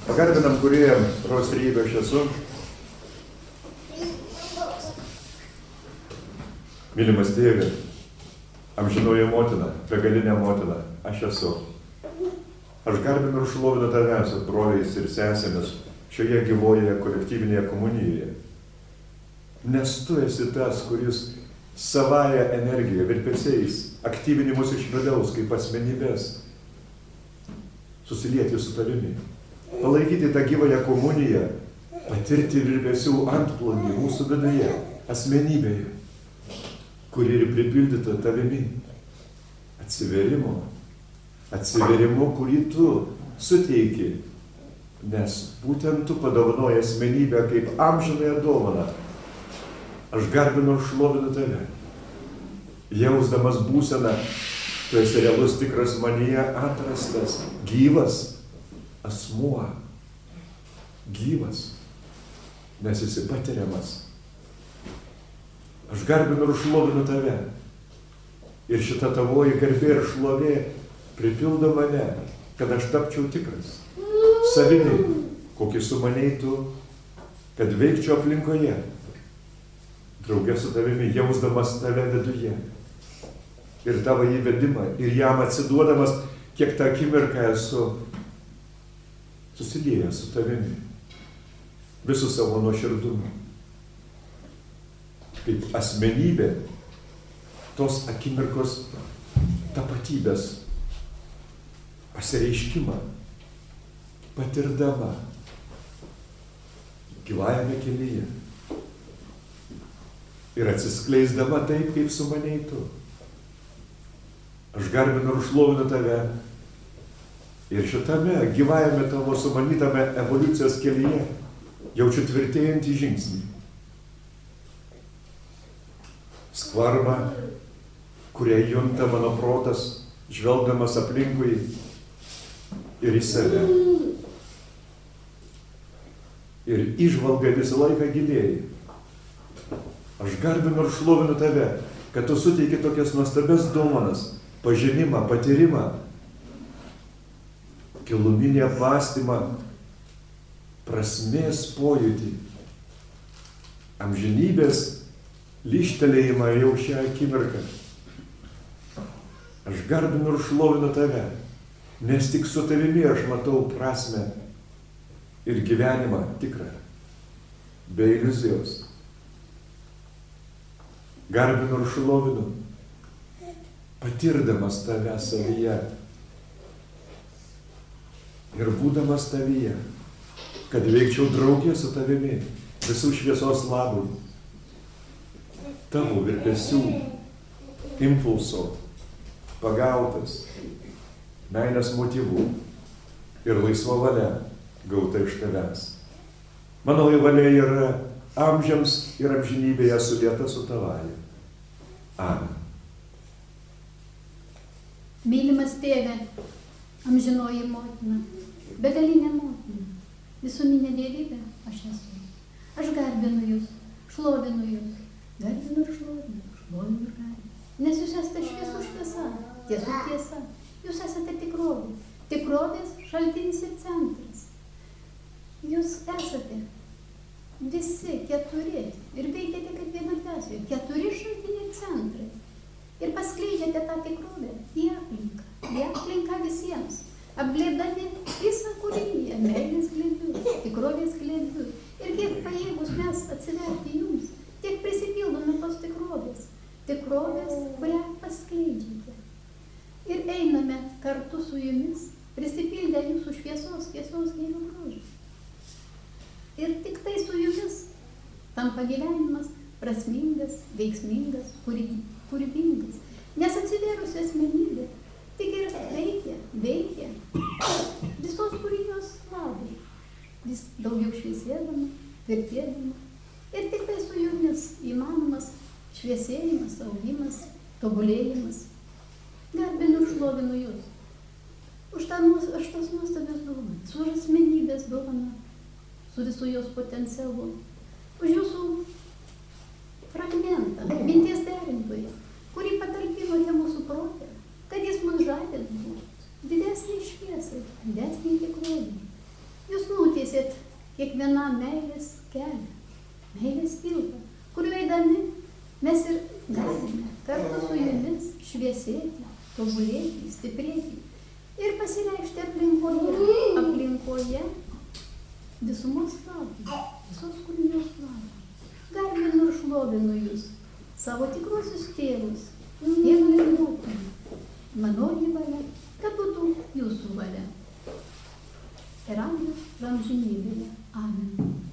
Garbinam kūrėją, Rojaus trejybę aš esu. Mylimas tėve, amžinoji motina, begalinė motina, aš esu. Aš garbinu ir šlovinu tave su broliais ir sesėmis šioje gyvoje kolektyvinėje komunijoje. Nes tu esi tas, kuris savąją energiją, virpesiais, aktyvini mus iš vidaus kaip asmenybės, susilieti su tavimi. Palaikyti tą gyvąją komuniją, patirti virpesių antplūdį mūsų viduje, asmenybėje, kuri ir pripildyta tavimi. Atsiverimu, kurį tu suteiki, nes būtent tu padovanoji asmenybę kaip amžinąją dovaną. Aš garbinu ir šlovinu tave. Jausdamas būseną, tu esi realus, tikras manyje atrastas, gyvas asmuo. Gyvas, nes esi patiriamas. Aš garbinu ir šlovinu tave. Ir šita tavoji garbė ir šlovė pripildo mane, kad aš tapčiau tikras. Savimi, kokį sumanei tu, kad veikčiau aplinkoje. Draugė su tavimi, jausdamas tave viduje. Ir tavo įvedimą, ir jam atsiduodamas, kiek tą akimirką esu susiliejęs su tavimi. Visų savo nuoširdumu. Kaip asmenybė, tos akimirkos tapatybės pasireiškimą, patirdama gyvajame kelyje ir atsiskleisdama taip, kaip sumanei tu. Aš garbinu ir šlovinu tave ir šitame gyvajame tavo sumanytame evoliucijos kelyje jaučiu tvirtėjantį žingsnį. Skvarbą, kurią junta mano protas, žvelgdamas aplinkui ir į save. Ir įžvalga visą laiką gilėja. Aš garbinu ir šlovinu tave, kad tu suteiki tokias nuostabias dovanas, pažinimą, patyrimą, giluminį apmąstymą, prasmės pojūtį, amžinybės lyžtelėjimą jau šią akimirką. Aš garbinu ir šlovinu tave, nes tik su tavimi aš matau prasmę ir gyvenimą tikrą, be iliuzijos. Garbinu ir šlovinu, patirdamas tave savyje ir būdamas tavyje, kad veikčiau draugė su tavimi visų šviesos labui, tavo virpesių, impulso, pagautas, meilės motyvų ir laisva valia gauta iš tavęs. Mano valia yra amžiams ir amžinybėje sudėta su tavąja. Amen. Mylimas tėve, amžinoji motina, begalinė motina, visuminė dievybė aš esu. Aš garbinu jūs, šlovinu jūs, garbinu ir šlovinu, šlovinu ir garbinu. Nes jūs esate šviesų šviesa, tiesų tiesa. Jūs esate tikrovė, tikrovės šaltinis ir centras. Jūs esate visi keturi ir veikiate kaip viena dvasioje, keturi šaltiniai centrai. Ir paskleidžiate tą tikrovę į aplinką visiems, apglėbdami visą kūriniją, meilės glėbių, tikrovės glėbių. Ir kiek pajėgus mes atsiverti jums, tiek prisipildome tos tikrovės, kurią paskleidžiate. Ir einame kartu su jumis, prisipildę jūsų šviesos, tiesos Dievo grožio. Ir tik tai su jumis tampa gyvenimas prasmingas, veiksmingas, kūrybingas. Nes atsivėrusi asmenybė tik ir veikia visos kūrinijos labui, vis daugiau šviesėdama, tvirtėdama. Ir tik tai su jumis įmanomas šviesėjimas, augimas, tobulėjimas. Garbinu ir šlovinu jūs už tos nuostabios dovanas, už asmenybės dovaną, su visų jos potencialu, už jūsų fragmentą, minties derintoje, kurį patalpinote mūsų protę, kad jis mus žadėtų didesnį šviesai, didesnį tikrovį. Jūs nutiesėt kiekvienam meilės kelią, meilės tiltą, kuriuo eidami mes ir galime kartu su jumis šviesėti, tobulėti, stiprėti ir pasireikšti aplinkoje visumos labui, visos kūrinijos labui. Garbinu ir šlovinu jūs, savo tikruosius tėvus, tėvų ir motinų. Manoji valia, kad būtų jūsų valia. Ir amžinybėje. Amen.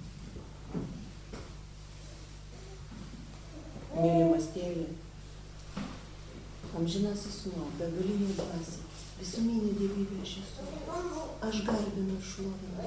Mylimas tėve, amžinasis sūnau, begalinė dvasia, visuminė dievybė aš esu. Aš garbinu ir šlovinu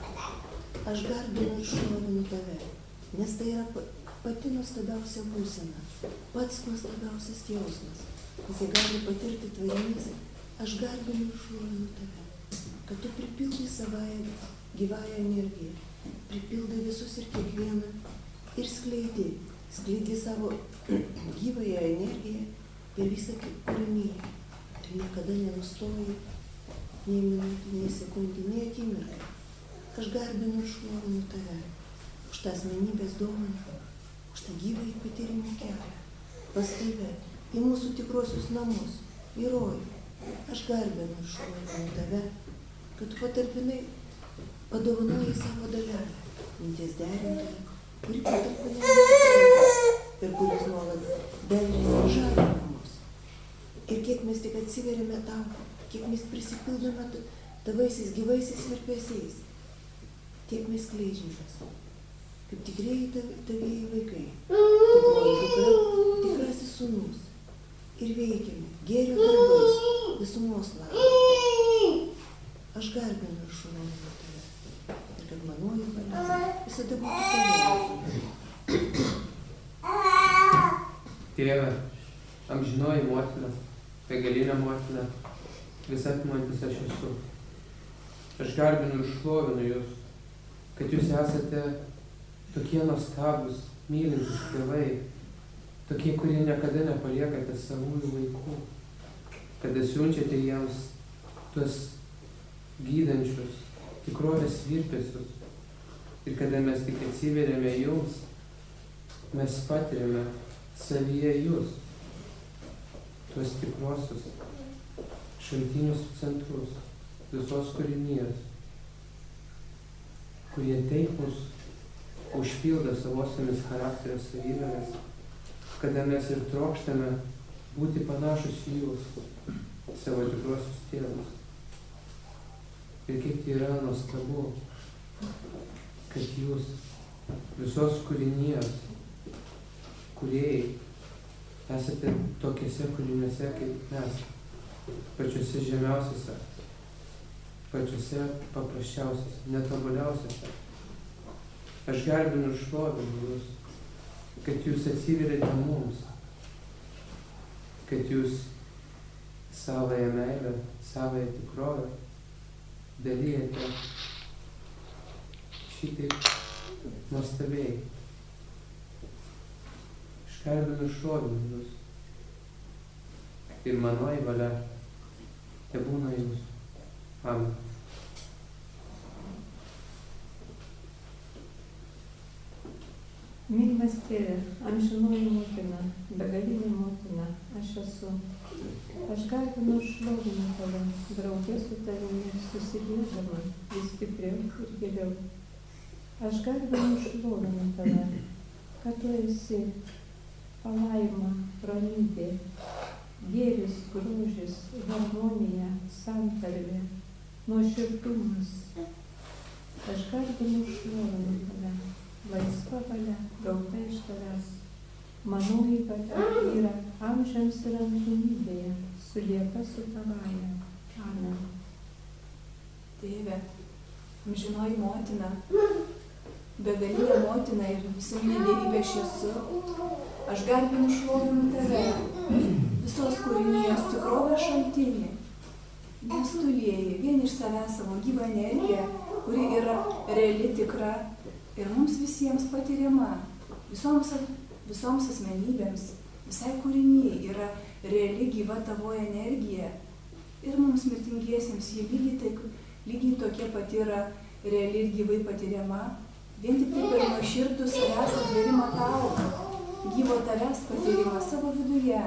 tave, nes tai yra pati nuostabiausia būsena, pats nuostabiausias jausmas, kokį gali patirti tvarinys. Aš garbinu ir šlovinu tave, kad tu pripildai savąją gyvąją energiją, pripildai visus ir kiekvieną ir skleidi savo gyvąją energiją per visą kūriniją. Ir niekada nenustoji nei minutį, nei sekundį, nei akimirką. Aš garbinu ir šlovinu tave už tą asmenybės dovaną, už tą gyvąjį patyrimų kelią, pas tave, į mūsų tikruosius namus, į rojų. Aš garbinu ir šlovinu tave, kad tu patalpinai, padovanoji savo dalelę, minties derintoją, kuri patalpina ir kuris nuolat bendrina žadina mus. Ir kiek mes tik atsiveriame tau, kiek mes prisipildome tavaisiais gyvaisiais virpesiais, tiek mes skleidžiamės, kaip tikrieji tavieji vaikai, tikroji dukra, tikrasis sūnus. Ir veikiame gėrio darbais, visumos labui. Aš garbinu ir šlovinu tave, ir kad manoji valia visada būtų tavo. Tėve, amžinoji motina, begalinė motina, visapimantis aš esu. Aš garbinu ir šlovinu jūs, kad jūs esate tokie nuostabūs, mylintys tėvai, tokie, kurie niekada nepaliekate savųjų vaikų, kada siunčiate jiems tuos gydančius, tikrovės virpesius. Ir kada mes tik atsiveriame jums, mes patiriame savyje jūs, tuos tikrosius šaltinius centrus visos kūrinijos, kurie taip mus užpildo savosiamis charakterio savybėmis, kada mes ir trokštame būti panašus į jūs, savo tikruosius tėvus. Ir kaip tai yra nuostabu, kad jūs visos kūrinijos kūrėjai esate tokiuose kūriniuose kaip mes, pačiuose žemiausiuose, pačiuose paprasčiausiuose, netobuliausiuose. Aš garbinu ir šlovinu jūs, kad jūs atsiverėte mums, kad jūs savąją meilę, savąją tikrovę dalijate šitaip nuostabiai. Aš garbinu ir šlovinu jūs. Ir manoji valia tebūna jūs. Amen. Mylimas tėve, amžinoji motina, begalinė motina, aš esu. Aš garbinu ir šlovinu tave, drauge su tavimi, susiliedama vis stipriau ir giliau. Aš garbinu ir šlovinu tave, kad tu esi palaima, ramybė, gėris, grožis, harmonija, santarvė, nuoširdumas. Aš garbinu ir šlovinu tave. Laisva valia, gauta iš tavęs. Manoji valia yra amžiams ir amžinybėje, sulieta su tavąja. Amen. Tėve, amžinoji motina, begalinė motina ir visuminė dievybė aš esu. Aš garbinu šlovinu tave, visos kūrinijos tikrovės šaltinį. Nes tu lieji vien iš savęs savo gyvą energiją, kuri yra reali, tikra ir mums visiems patiriama, visoms asmenybėms, visai kūrinijai yra reali gyva tavo energija. Ir mums mirtingiesiems jie lygiai tokie pat yra reali ir gyvai patiriama, vien tik tai per nuoširdų savęs atvėrimą tau, gyvo tavęs patyrimą savo viduje.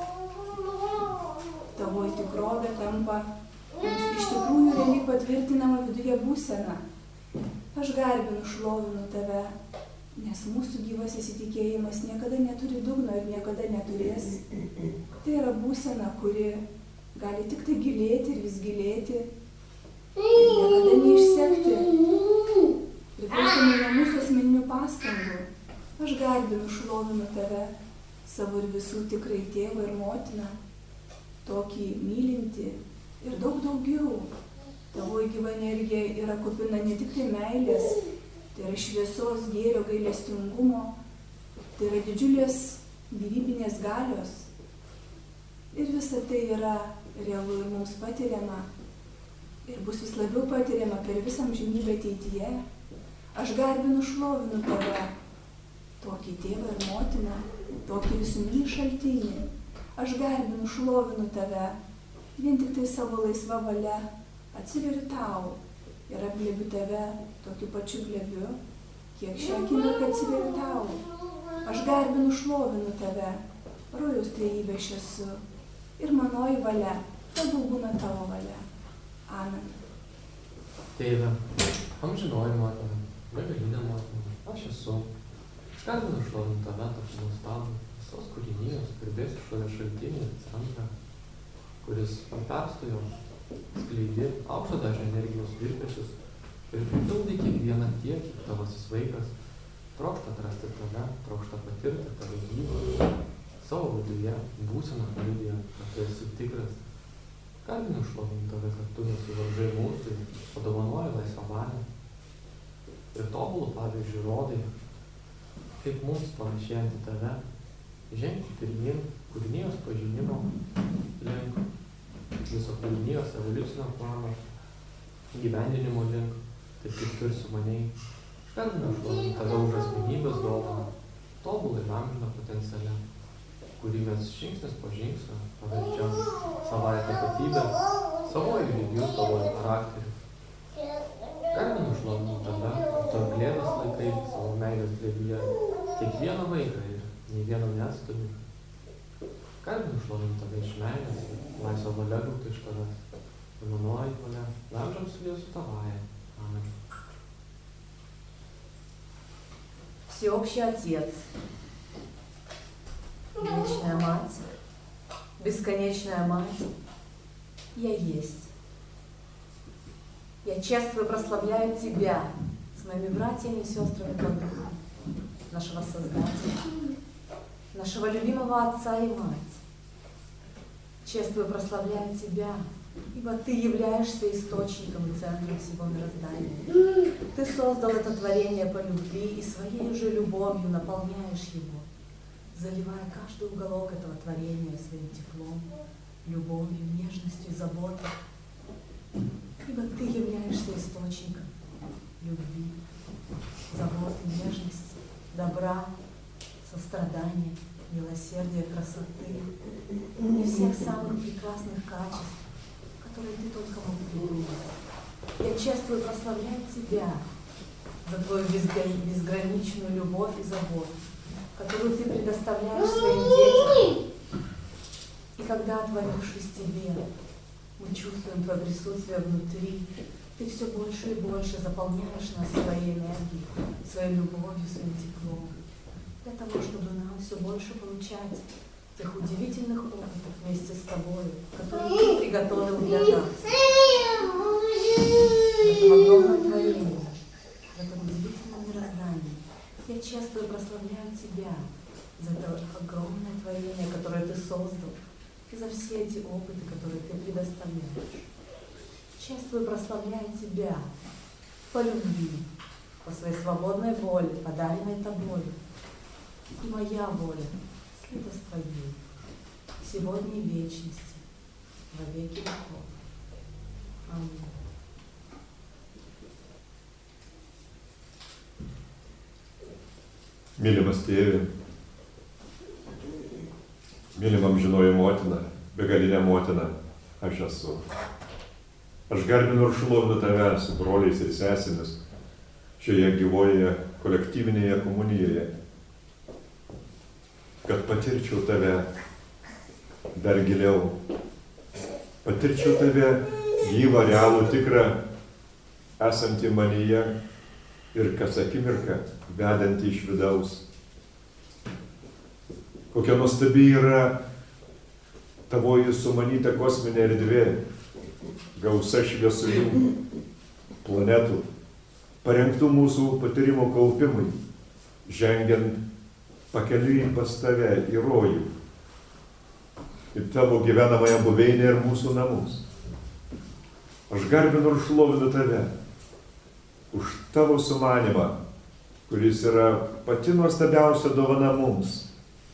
Tavoji tikrovė tampa mums iš tikrųjų realiai patvirtinama viduje būsena. Aš garbinu, šlovinu tave, nes mūsų gyvas įsitikėjimas niekada neturi dugno ir niekada neturės. Tai yra būsena, kuri gali tik tai gilėti ir vis gilėti ir niekada neišsekti. Priklausomai nuo mūsų asmeninių pastangų. Aš garbinu, šlovinu tave, savo ir visų tikrai tėvą ir motiną, tokį mylinti ir daug daugiau. Tavoji gyva energija yra kupina ne tik tai meilės, tai yra šviesos, gėrio, gailestingumo, tai yra didžiulės gyvybinės galios. Ir visa tai yra realu ir mums patiriama ir bus vis labiau patiriama per visą amžinybę ateityje. Aš garbinu, šlovinu tave, tokį tėvą ir motiną, tokį visuminį šaltinį. Aš garbinu, šlovinu tave, vien tik tai savo laisva valia atsiveriu tau ir apglėbiu tave tokiu pačiu glėbiu, kiek šią akimirką atsiveriu tau. Aš garbinu, šlovinu tave, rojaus trejybė aš esu ir manoji valia, tegul būna tavo valia. Amen. Tėve, amžinoji motina, begalinė motina, aš esu. Aš garbinu, šlovinu tave, tokį nuostabų visos kūrinijos, garbės išorės šaltinį, centrą, kuris perstojo, skleidi aukšto dažnio energijos virpesius ir pripildai kiekvieną tiek, kiek tavasis vaikas trokšta atrasti tave, trokšta patirti tave gyvą, savo viduje, būseną liudija, kad tu esi tikras. Garbinu, šlovinu tave, kad tu nesuvaržai mūsų, padovanoji laisvą valią ir tobulų pavyzdžių rodai, kaip mums panašėjant į tave, žengti pirmyn kūrinijos pažinimo link, viso kūrinijos evoliucinio plano, gyvendinimo link, taip kaip tu ir sumanei. Garbinu, šlovinu tave už asmenybės dovaną, tobulai ir amžiną potencialę, kurį mes žingsnis po žingsnio paverčiam savąją tapatybę, savoju lygiu, savoju charakteriu. Garbinu, šlovinu tave, tu glėbės laikai savo meilės glėbyje, kiekvieną vaiką ir nei vieno neatstumi. Garbinu, šlovinu tave iš meilės, laisvą valia gauti iš tavęs, ir manoji valia, amžiam su Jėzu tavąja. Amen. Всеобщий Отец, Вечная Мать, Бесконечная Мать, я есть. Я чествую и прославляю Тебя с моими братьями и сестрами по духу, нашего Создателя, нашего любимого Отца и Мать. Чествую и прославляю Тебя, ибо Ты являешься источником и центром всего мироздания. Ты создал это творение по любви и своей же любовью наполняешь его, заливая каждый уголок этого творения своим теплом, любовью, нежностью и заботой. Ибо Ты являешься источником любви, заботы, нежности, добра, сострадания, милосердия, красоты и всех самых прекрасных качеств, которые Ты только мог придумать. Я чествую и прославляю Тебя за Твою безграничную любовь и заботу, которую Ты предоставляешь своим детям. И когда, отворившись Тебе, мы чувствуем Твое присутствие внутри, Ты все больше и больше заполняешь нас своей энергией, своей любовью, своим теплом, для того, чтобы нам все больше получать тех удивительных опытов вместе с Тобой, которые Ты приготовил для нас. В этом огромном творении, в этом удивительном мироздании я чествую и прославляю Тебя за это огромное творение, которое Ты создал, и за все эти опыты, которые Ты предоставляешь. Чествую и прославляю Тебя по любви, по своей свободной воле, подаренной Тобой. И моя воля слита с Твоей, сегодня и в вечности, во веки веков. Аминь. Mylimas tėve, mylimam žinoji motina, begalinė motina, aš esu. Aš garbinu ir šlovinu tave su broliais ir sesėmis šioje gyvoje kolektyvinėje komunijoje, kad patirčiau tave dar giliau, patirčiau tave gyvą, realų, tikrą, esantį manyje ir kas akimirką vedantį iš vidaus. Kokia nuostabi yra tavoji sumanyta kosminė erdvė, gausa šviesulių, planetų, parengtų mūsų patyrimo kaupimui, žengiant pakeliui pas tave į rojų, į tavo gyvenamąją buveinę ir mūsų namus. Aš garbinu ir šlovinu tave už tavo sumanimą, kuris yra pati nuostabiausia dovana mums,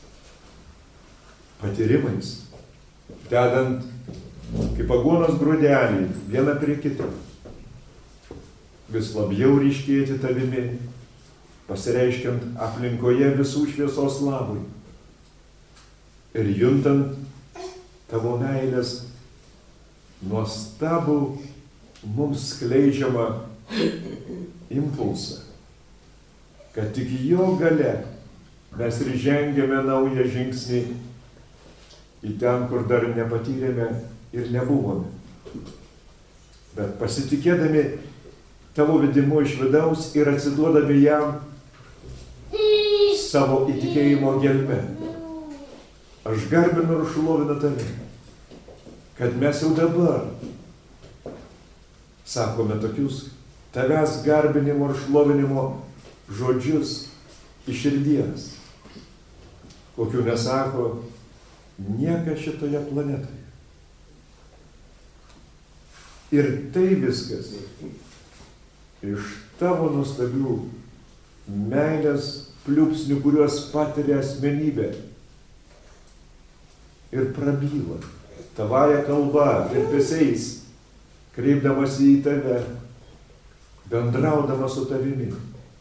patyrimais, dedant kaip aguonos grūdelį vieną prie kito, vis labiau ryškėti tavimi, pasireiškiant aplinkoje visų šviesos labui ir juntant tavo meilės nuostabų mums skleidžiamą impulsą, kad tik jo gale mes ir žengėme naują žingsnį į ten, kur dar nepatyrėme ir nebuvome. Bet pasitikėdami tavo vedimu iš vidaus ir atsiduodami jam savo įtikėjimo gelme, aš garbinu ir šlovinu tave, kad mes jau dabar sakome tokius tavęs garbinimo ir šlovinimo žodžius iš širdies, kokių nesako niekas šitoje planetoje. Ir tai viskas iš tavo nuostabių meilės pliūpsnių, kuriuos patiria asmenybė ir prabyla tavąją kalbą virpesiais, kreipdamasi į tave, bendraudama su tavimi,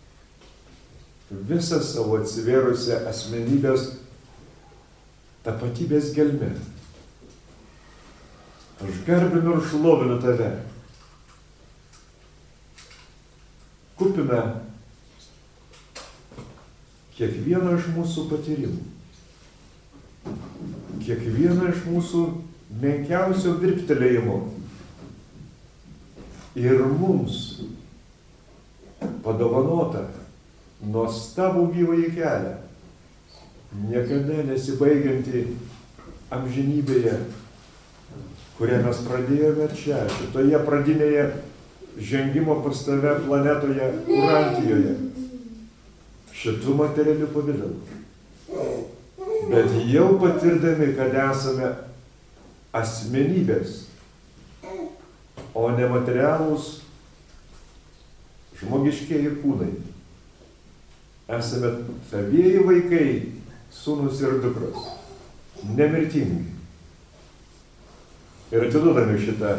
visą savo atsivėrusią asmenybės tapatybės gelme. Aš garbinu ir šlovinu tave, kupina kiekvieno iš mūsų patyrimų, kiekvieno iš mūsų menkiausio virptelėjimo ir mums padovanota nuostabų gyvąjį kelią, niekada nesibaigiantį amžinybėje, kurią mes pradėjome čia, šitoje pradinėje žengimo pas tave planetoje Urantijoje, šitų materialių pavidalų. Bet jau patirdami, kad esame asmenybės, o ne materialūs žmogiškieji kūnai. Esame savieji vaikai, sūnus ir dukros, nemirtingi. Ir atiduodami šitą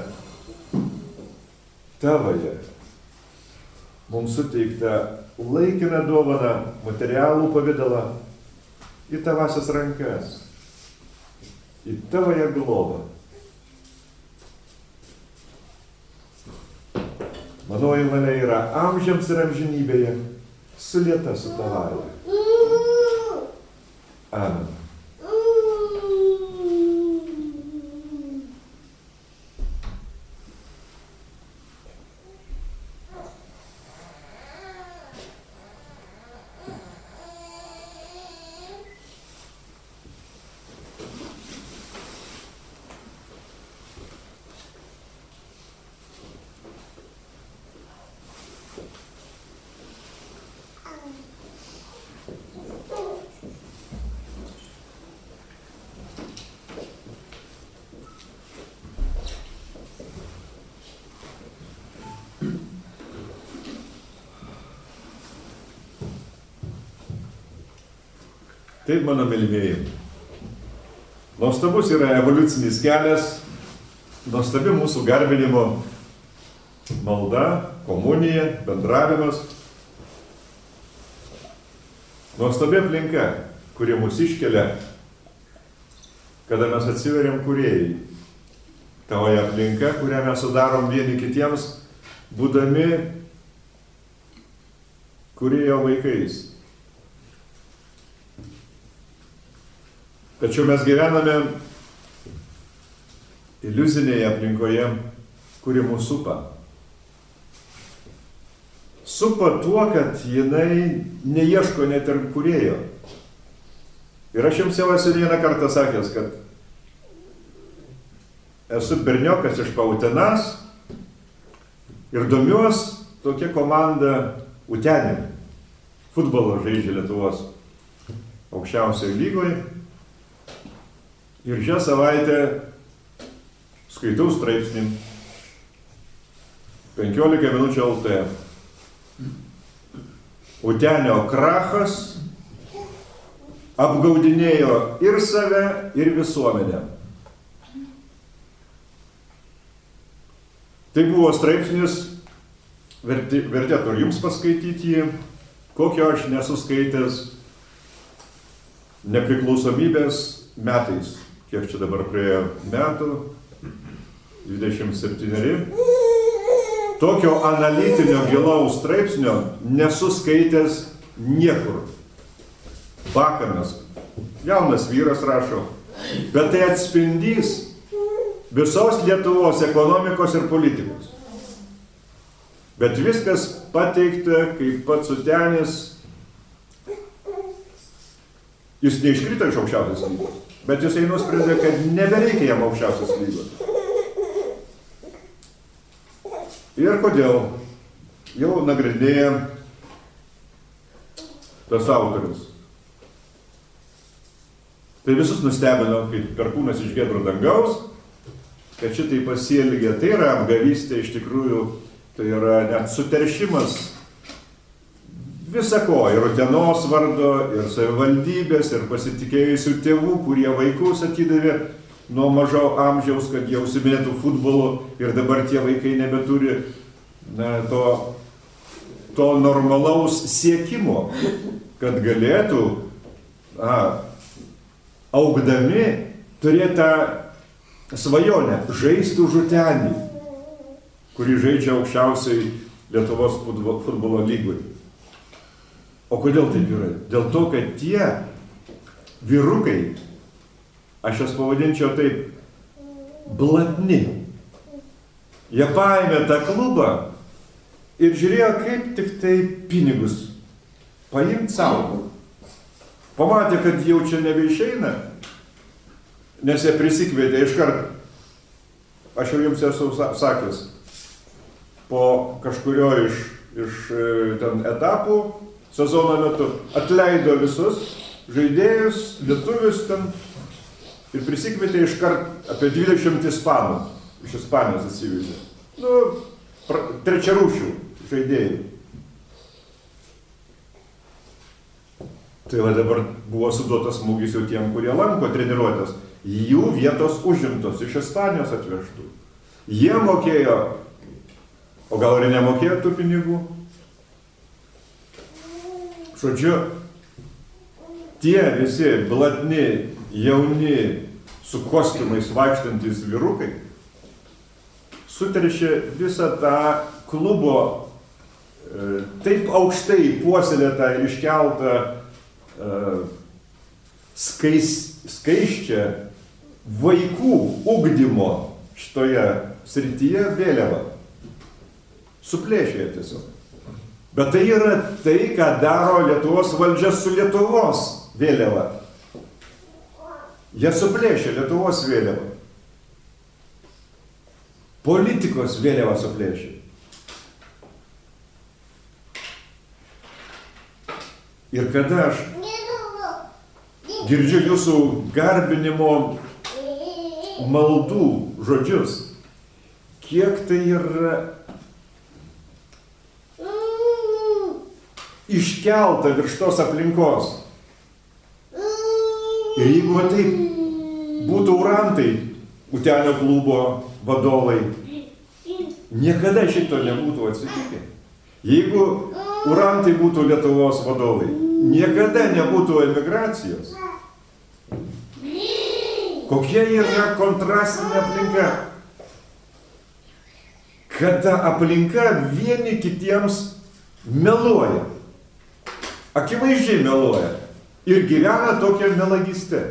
tavąją, mums suteiktą laikiną dovaną, materialų pavidalą į tavasias rankas, į tavąją globą. Manoji valia yra amžiams ir amžinybėje sulieta su tavąja. Amen. Taip, mano mylimieji, nuostabus yra evoliucinis kelias, nuostabi mūsų garbinimo malda, komunija, bendravimas, nuostabi aplinka, kuri mus iškelia, kada mes atsiveriam kūrėjai, toje aplinka, kurią mes sudarom vieni kitiems, būdami kūrėjo vaikais. Tačiau mes gyvename iliuzinėje aplinkoje, kuri mūsų supa. Supa tuo, kad jinai neieško net ir kūrėjo. Ir aš jums jau esu vieną kartą sakęs, kad esu berniokas iš Pautenas ir domiuos tokia komanda Utenė. Futbolo žaidžia Lietuvos aukščiausioje lygoje. Ir šią savaitę skaitau straipsnį 15 minučių LT. Utenio krachas apgaudinėjo ir save, ir visuomenę. Tai buvo straipsnis, vertėtų ir jums paskaityti jį, kokio aš nesu skaitęs nepriklausomybės metais. Kiek čia dabar praėjo metų? 27. Tokio analitinio gilaus straipsnio nesu skaitęs niekur. Bakanas, jaunas vyras rašo, bet tai atspindys visos Lietuvos ekonomikos ir politikos. Bet viskas pateikta, kaip pats Utenis, jis neiškrito iš aukščiausios lygos, bet jisai nusprendė, kad nebereikia jam aukščiausios lygos. Ir kodėl? Jau nagrinėja tas autorius. Tai visus nustebino, kaip perkūnas iš giedro dangaus, kad šitai pasielgė. Tai yra apgavystė iš tikrųjų, tai yra net suteršimas visako, ir Utenos vardo, ir savivaldybės, ir pasitikėjusių tėvų, kurie vaikus atidavė nuo mažo amžiaus, kad jie užsiminėtų futbolu, ir dabar tie vaikai nebeturi to normalaus siekimo, kad galėtų augdami turėti tą svajonę žaisti už Utenį, kuri žaidžia aukščiausiai Lietuvos futbolo lygoj. O kodėl taip yra? Dėl to, kad tie vyrukai, aš jas pavadinčiau taip, blatni. Jie paėmė tą klubą ir žiūrėjo, kaip tik tai pinigus paimti savo. Pamatė, kad jau čia nebeišeina, nes jie prisikvietė iškart. Aš jau jums esu sakęs, po kažkurio iš ten etapų sezono metu atleido visus žaidėjus, lietuvius ten ir prisikvietė iškart apie 20 ispanų iš Ispanijos atsivežė. Trečiarūšių žaidėjų. Tai va dabar buvo suduotas smūgis jau tiem, kurie lanko treniruotės. Jų vietos užimtos iš Ispanijos atvežtų. Jie mokėjo, o gal ir nemokėjo tų pinigų. Žodžiu, tie visi blatni, jauni, su kostiumais vaikštantys vyrukai suteršė visą tą klubo taip aukštai puoselėtą ir iškeltą skaiščią vaikų ugdymo šitoje srityje vėliavą. Suplėšė tiesiog. Bet tai yra tai, ką daro Lietuvos valdžia su Lietuvos vėliava. Jie suplėšė Lietuvos vėliavą. Politikos vėliavą suplėšė. Ir kada aš girdžiu jūsų garbinimo maldų žodžius, kiek tai yra iškelta virš tos aplinkos. Ir jeigu taip būtų urantai, Utenio klubo vadovai, niekada šito nebūtų atsitikę. Jeigu urantai būtų Lietuvos vadovai, niekada nebūtų emigracijos. Kokia yra kontrastinė aplinka. kada aplinka vieni kitiems meluoja. Akivaizdžiai meluoja. Ir gyvena tokia melagystė.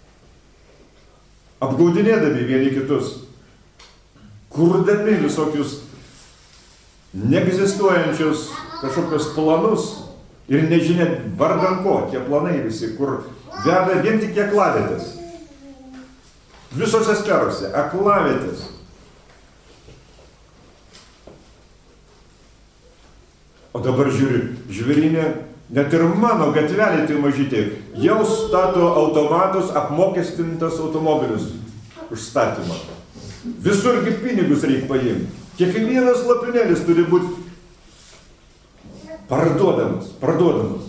Apgaudinėdami vieni kitus. Kurdami visokius neegzistuojančius kažkokius planus. Ir nežinia vardan ko, tie planai visi, kur veda vien tik aklavietės. Visose sferose, aklavietės. O dabar žiūri, žvėrinė, net ir mano gatvelė tai mažytė, jau stato automatus apmokestintas automobilius už statymą. Visurgi pinigus reikia paimti. Kiekvienas lapinėlis turi būti parduodamas.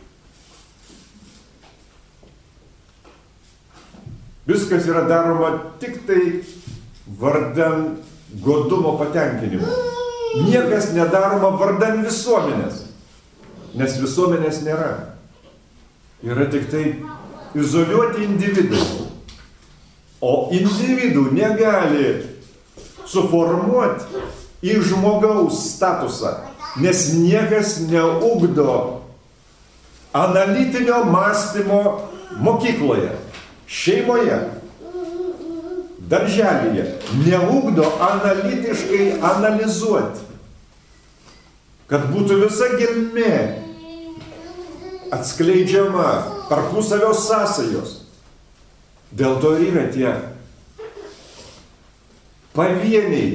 Viskas yra daroma tik tai vardan godumo patenkinimo. Niekas nedaroma vardan visuomenės, nes visuomenės nėra. Yra tik tai izoliuoti individai. O individų negali suformuoti į žmogaus statusą, nes niekas neugdo analitinio mąstymo mokykloje, šeimoje, darželyje. Neugdo analitiškai analizuoti, kad būtų visa gelmė atskleidžiama, tarpusavio sąsajos. Dėl to ir yra tie pavieniai,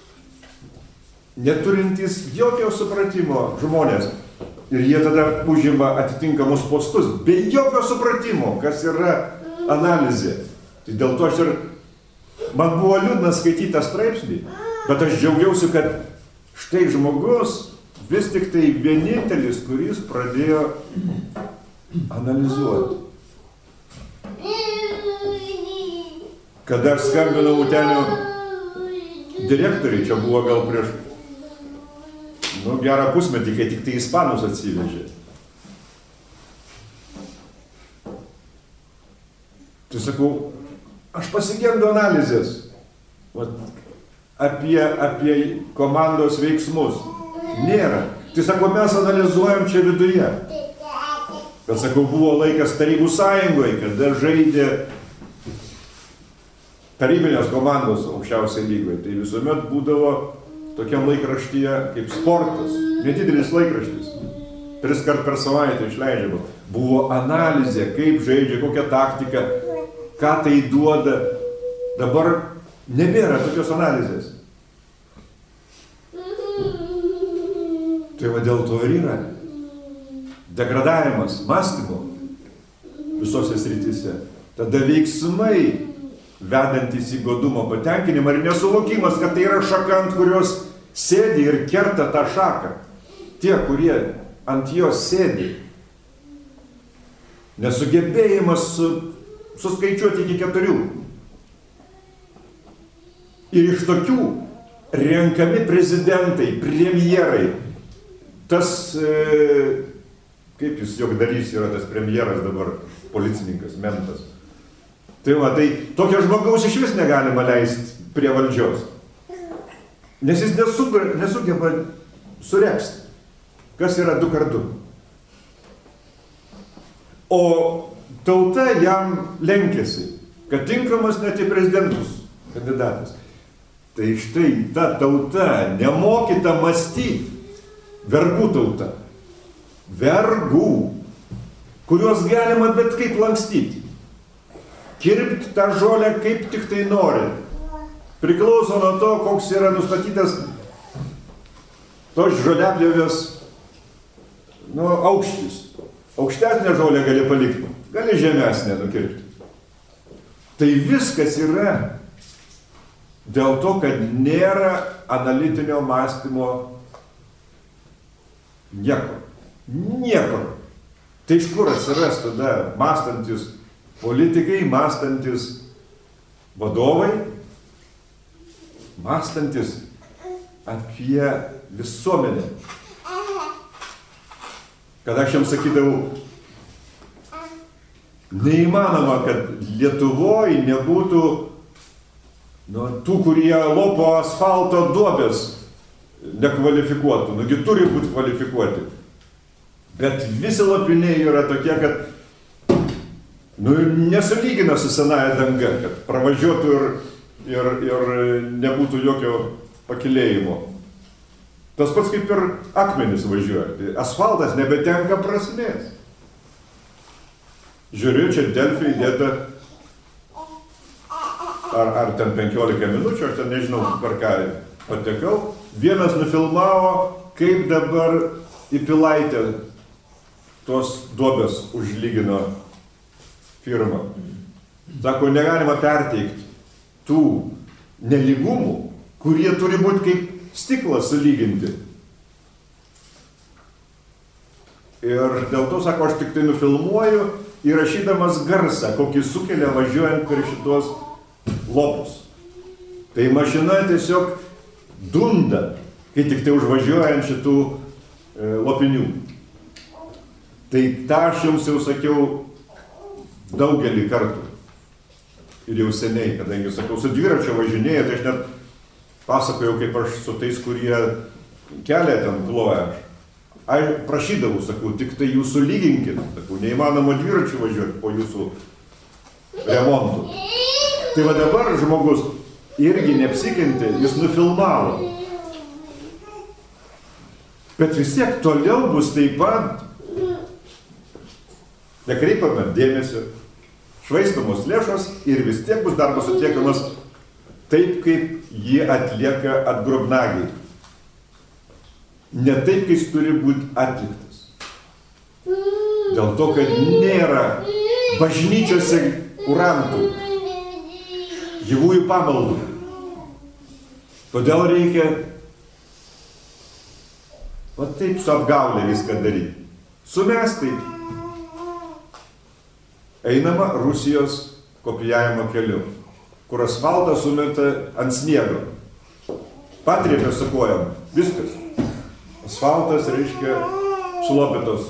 neturintys jokio supratimo žmonės. Ir jie tada užima atitinkamus postus, be jokio supratimo, kas yra analizė. Tai dėl to man buvo liūdna skaityti tą straipsnį, bet aš džiaugiausi, kad štai žmogus vis tik tai vienintelis, kuris pradėjo analizuoti. Kada aš skambinau Utenio direktoriai, čia buvo gal prieš gerą pusmetį, kai tik tai ispanus atsivežė. Tai sakau, aš pasigendu analizės apie komandos veiksmus. Nėra. Tai sakau, mes analizuojam čia viduje. Bet sakau, buvo laikas Tarybų sąjungoje, kada žaidė tarybinės komandos aukščiausiai lygoje. Tai visuomet būdavo tokiam laikraštyje kaip sportas. Nedidelis laikraštis. 3 kart per savaitę išleidžiama. Buvo analizė, kaip žaidžia, kokia taktika, ką tai duoda. Dabar nebėra tokios analizės. Tai va dėl to ir yra degradavimas mąstymo visose srityse. Tada veiksmai vedantis į godumo patenkinimą ir nesuvokimas, kad tai yra šaka, ant kurios sėdi ir kerta tą šaką. Tie, kurie ant jos sėdi. Nesugebėjimas suskaičiuoti iki 4. Ir iš tokių renkami prezidentai, premjerai. Tas, kaip jis juokdarys yra tas premjeras dabar, policininkas, mentas. Tai va, tai tokio žmogaus iš vis negalima leisti prie valdžios. Nes jis nesugeba suregzti, kas yra 2 x 2. O tauta jam lenkėsi, kad tinkamas net į prezidentus kandidatas. Tai štai ta tauta nemokyta mąstyti, vergų tauta. Vergų, kuriuos galima bet kaip lankstyti. Kirpti tą žolę kaip tik tai nori. Priklauso nuo to, koks yra nustatytas tos žoliapjovės aukštis. Aukštesnę žolę gali palikti, gali žemesnę nukirpti. Tai viskas yra dėl to, kad nėra analitinio mąstymo niekur. Tai iš kur atsiras tada mąstantis politikai, mąstantis vadovai, mąstantis apie visuomenę. Kad aš jiems sakydavau, neįmanoma, kad Lietuvoje nebūtų tų, kurie lopo asfalto duobės nekvalifikuotų, nugi turi būti kvalifikuoti. Bet visi lopiniai yra tokie, kad nesulygina su senaja danga, kad pravažiuotų ir nebūtų jokio pakilėjimo. Tas pats kaip ir akmenys važiuoja. Asfaltas nebetenka prasmės. Žiūriu, čia Delfi įdėta ar ten 15 minučių, aš ten nežinau, per ką patekau. Vienas nufilmavo, kaip dabar į Pilaitę tos duobės užlygino firma. Sako, negalima perteikti tų nelygumų, kurie turi būti kaip stiklas sulyginti. Ir dėl to, sako, aš tik tai nufilmuoju, įrašydamas garsą, kokį sukelia važiuojant per šitos lopus. Tai mašina tiesiog dunda, kai tik tai užvažiuojant šitų lopinių. Tai tą aš jums jau sakiau daugelį kartų. Ir jau seniai, kadangi, sakau, su dviračio važinėja, tai aš net pasakojau, kaip aš su tais, kurie kelią ten kloja. Aš prašydavau, sakau, tik tai jūs sulyginkit. Sakau, neįmanoma dviračių važiuoti po jūsų remontų. Tai va dabar žmogus irgi neapsikentė, jis nufilmavo. Bet vis tiek toliau bus taip pat. Nekreipiame dėmesio, švaistamos lėšos ir vis tiek bus darbas atliekamas taip, kaip jie atlieka atgrobnagiai. Ne taip, kaip jis turi būti atliktas. Dėl to, kad nėra bažnyčiose kurantų, gyvųjų pamaldų. Todėl reikia va taip su apgaulė viską daryti. Sumest taip. Einama Rusijos kopijavimo keliu, kur asfaltą sumeta ant sniego. Patrėpė su kojom. Viskas. Asfaltas reiškia sulopytos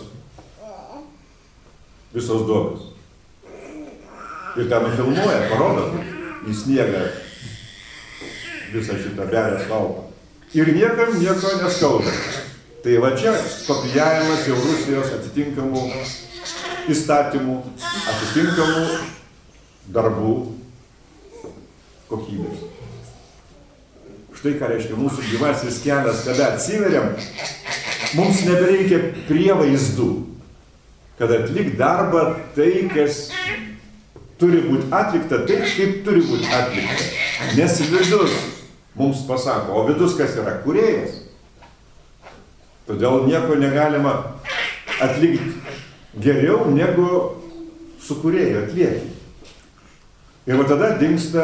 visos duobės. Ir ten nufilmuoja, parodo į sniegą visą šitą berę asfaltą. Ir niekam nieko neskauda. Tai va čia kopijavimas jau Rusijos atitinkamų įstatymų, atitinkamų darbų kokybės. Štai ką reiškia mūsų gyvasis kelias, kada atsiveriam, mums nebereikia prievaizdų, kad atlik darbą tai, kas turi būti atlikta, taip, kaip turi būti atlikta. Nes vidus mums pasako, o vidus kas yra? Kūrėjas. Todėl nieko negalima atlikti geriau negu su kūrėju atlieki. Ir va tada dingsta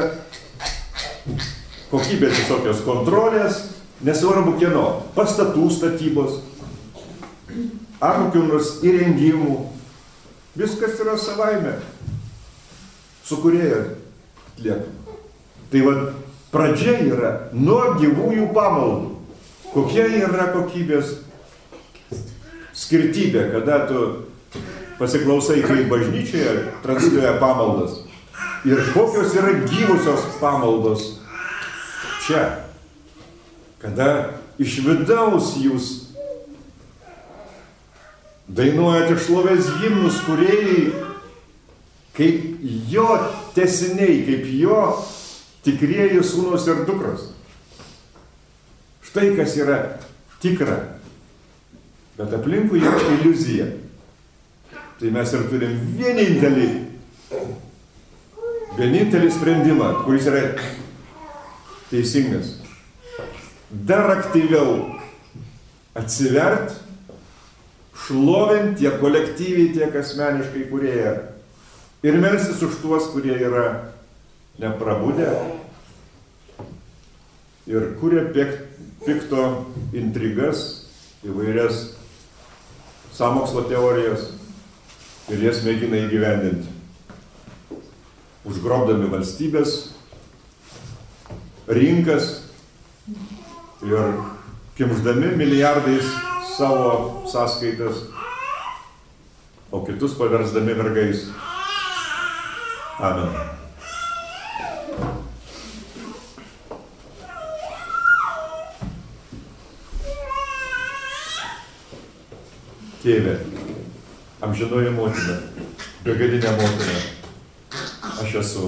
kokybės visokios kontrolės, nesvarbu kieno, pastatų statybos, ar kokių nors įrengimų. Viskas yra savaime su kūrėju atliekama. Tai va pradžia yra nuo gyvųjų pamaldų. Kokia yra kokybės skirtybė, kada tu pasiklausai, kaip bažnyčioje transliuoja pamaldas ir kokios yra gyvusios pamaldos čia, kada iš vidaus jūs dainuojate šlovės himnus kūrėjai kaip jo tęsiniai, kaip jo tikrieji sūnus ir dukros. Štai kas yra tikra, bet aplinkui yra iliuzija. Tai mes ir turim vienintelį sprendimą, kuris yra teisingas. Dar aktyviau atsivert, šlovint tiek kolektyviai, tiek asmeniškai kūrėją. Ir melstis už tuos, kurie yra neprabudę ir kuria pikto intrigas, įvairias sąmokslo teorijas ir jas mėgina įgyvendinti. Užgrobdami valstybės, rinkas ir kimždami milijardais savo sąskaitas, o kitus paversdami vergais. Amen. Tėve, amžinoji motina, begalinė motina, aš esu.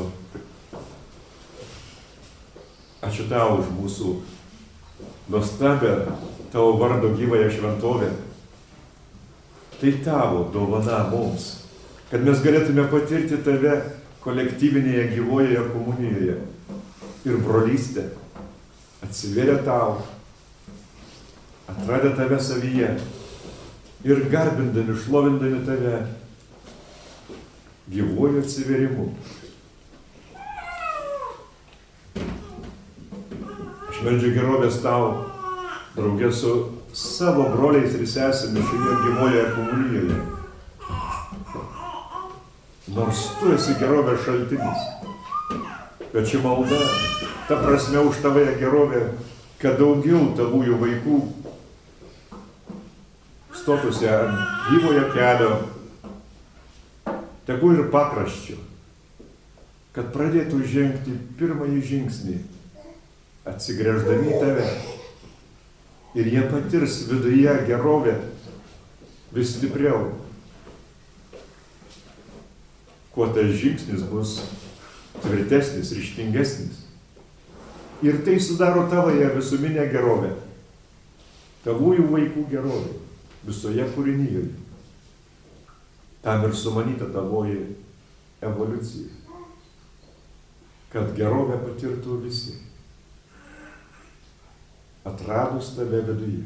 Ačiū tau už mūsų nuostabią tavo vardo gyvąją šventovę. Tai tavo dovana mums, kad mes galėtume patirti tave kolektyvinėje gyvojoje komunijoje ir brolystę. Atsiveria tau, atradę tave savyje ir garbindami, šlovindami tave gyvuoju atsiverimu. Aš meldžiu gerovės tau, draugė su savo broliais ir sesėmis šioje gyvojoje komunijoje. Nors tu esi gerovės šaltinis, bet ši malda, ta prasme už tavąją gerovę, kad daugiau tavųjų vaikų stotųsi ant gyvojo kelio, tegu ir pakraščiu, kad pradėtų žengti pirmąjį žingsnį, atsigręždami į tave. Ir jie patirs viduje gerovę vis stipriau. Kuo tas žingsnis bus tvirtesnis, ryžtingesnis. Ir tai sudaro tavoje visuminę gerovę. Tavųjų vaikų gerovę visoje kūrinyjoje. Tam ir sumanyta tavoji evoliucija. Kad gerovę patirtų visi. Atradus tave viduje.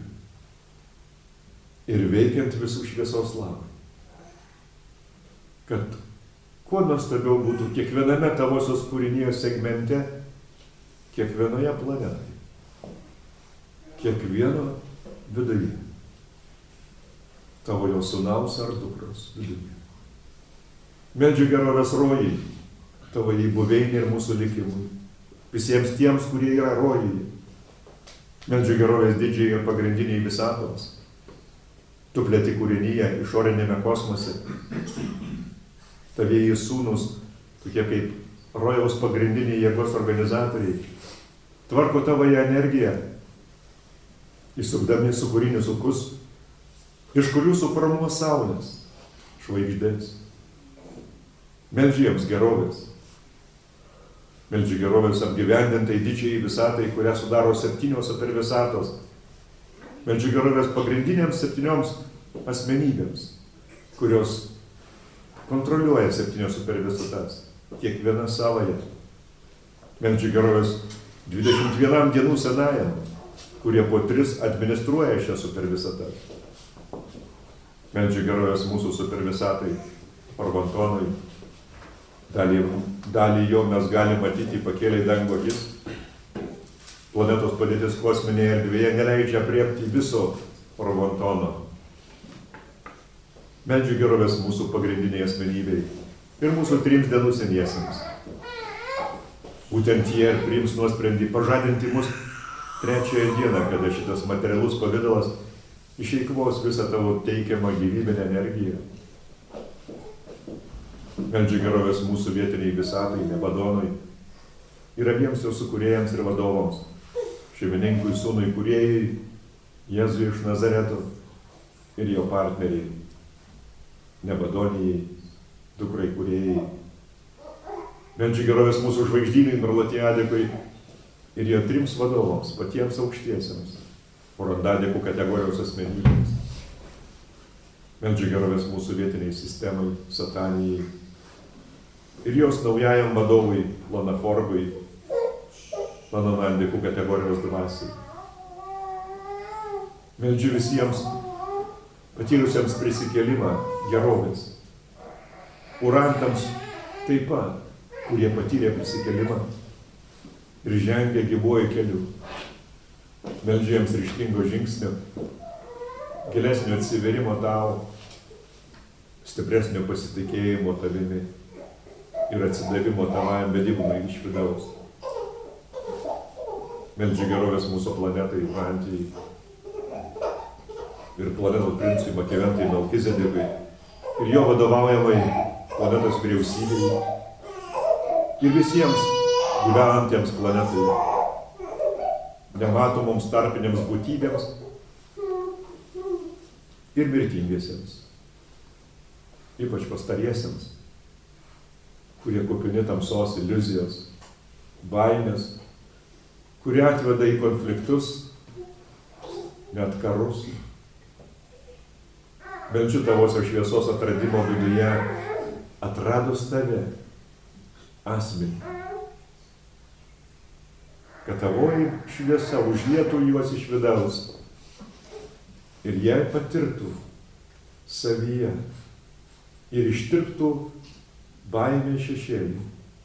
Ir veikiant visų šviesos labą. Kad kuo nuostabiau būtų kiekviename tavosios kūrinijos segmente, kiekvienoje planetoje, kiekvieno viduje, tavo jo sūnaus ar dukros viduje. Meldžiu gerovės rojai, tavo jį buveinį ir mūsų likimui, visiems tiems, kurie yra rojai. Meldžiu gerovės didžiai ir pagrindiniai visatoms. Tu plėti kūrinyje išorinėme kosmose. Tavieji sūnus, tokie kaip rojaus pagrindiniai jėgos organizatoriai, tvarko tavoje energiją, įsukdami sukūrinius ukus, iš kurių suformuos saulės, žvaigždės. Meldžiu jiems gerovės. Meldžiu gerovės apgyvendintai didžiai visatai, kurią sudaro 7 supervisatos. Meldžiu gerovės pagrindinėms 7 asmenybėms, kurios kontroliuoja 7 supervisatas, kiekviena savoje. Meldžiu gerovės 21 dienų senajam, kurie po 3 administruoja šią supervisatą. Meldžiu gerovės mūsų supervisatai, Orbantonui. Dalį jo mes galime matyti pakėlę į dangų akis. Planetos padėtis kosminėje erdvėje neleidžia apriepti viso Orbantono. Meldžiu gerovės mūsų pagrindiniai asmenybei ir mūsų 3 dienų seniesiems. Būtent jie priims nuosprendį pažadinti mus 3 dieną, kada šitas materialus pavidalas išeikvos visą tavo teikiamą gyvybinę energiją. Meldžiu gerovės mūsų vietiniai visatai, Nebadonui ir abiems jo sukūrėjams ir vadovams, šeimininkui, sūnui, kūrėjai, Jėzui iš Nazareto ir jo partneriai, Nebadonijai, dukrai kūrėjai. Meldžiu gerovės mūsų žvaigždynui, Merlatiadekui ir jo 3 vadovams, patiems aukštiesiems, Orandadekų kategorijos asmenybėms. Meldžiu gerovės mūsų vietiniai sistemai, Satanijai ir jos naujajam vadovui, Lanaforgui, Lanonandekų kategorijos dvasiai. Meldžiu visiems patyrusiems prisikėlimą gerovės. Urantams taip pat, kurie patyrė prisikėlimą ir žengė gyvuoju keliu. Meldžiu jiems ryžtingo žingsnio, gilesnio atsiverimo tau, stipresnio pasitikėjimo tavimi ir atsidavimo tavajam vedimui iš vidaus. Meldžiu gerovės mūsų planetai, Vantijai ir planetos princui Makiaventai Melkizedekui ir jo vadovaujamai planetos vyriausybei ir visiems gyvenantiems planetoje, nematomoms tarpinėms būtybėms ir mirtingiesiems, ypač pastariesiems, kurie kupini tamsos iliuzijos, baimės, kurie atveda į konfliktus, net karus. Meldžiu tavosios šviesos atradimo viduje, atradus tave, asmenį, kad tavoji šviesa užlietų juos iš vidaus ir jie patirtų savyje ir ištirptų baimė šešėlį.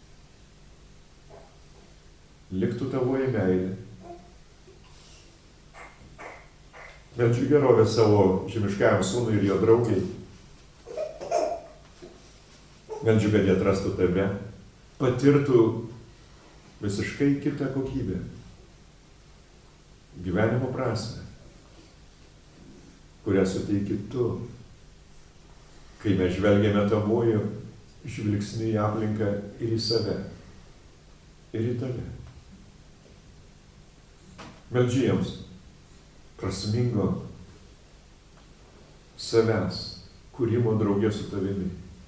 Liktų tavoji meilė. Meldžiu gerovę savo žemiškajam sūnui ir jo draugiai. Meldžiu, kad jie atrastų tave, patirtų visiškai kitą kokybę, gyvenimo prasmę, kurią suteiki tu, kai mes žvelgiame tavoju žvilgsniu į aplinką ir į save, ir į tave. Meldžiu jiems prasmingo savęs kūrimo draugė su tavimi.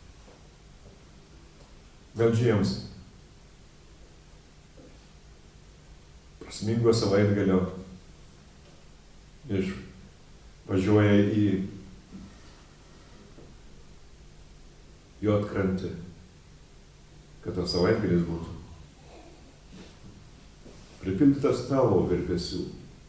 Meldžiu jiems prasmingo savaitgalio važiuoja į Juodkrantę, kad tas savaitgalis būtų pripildytas tavo virpesių.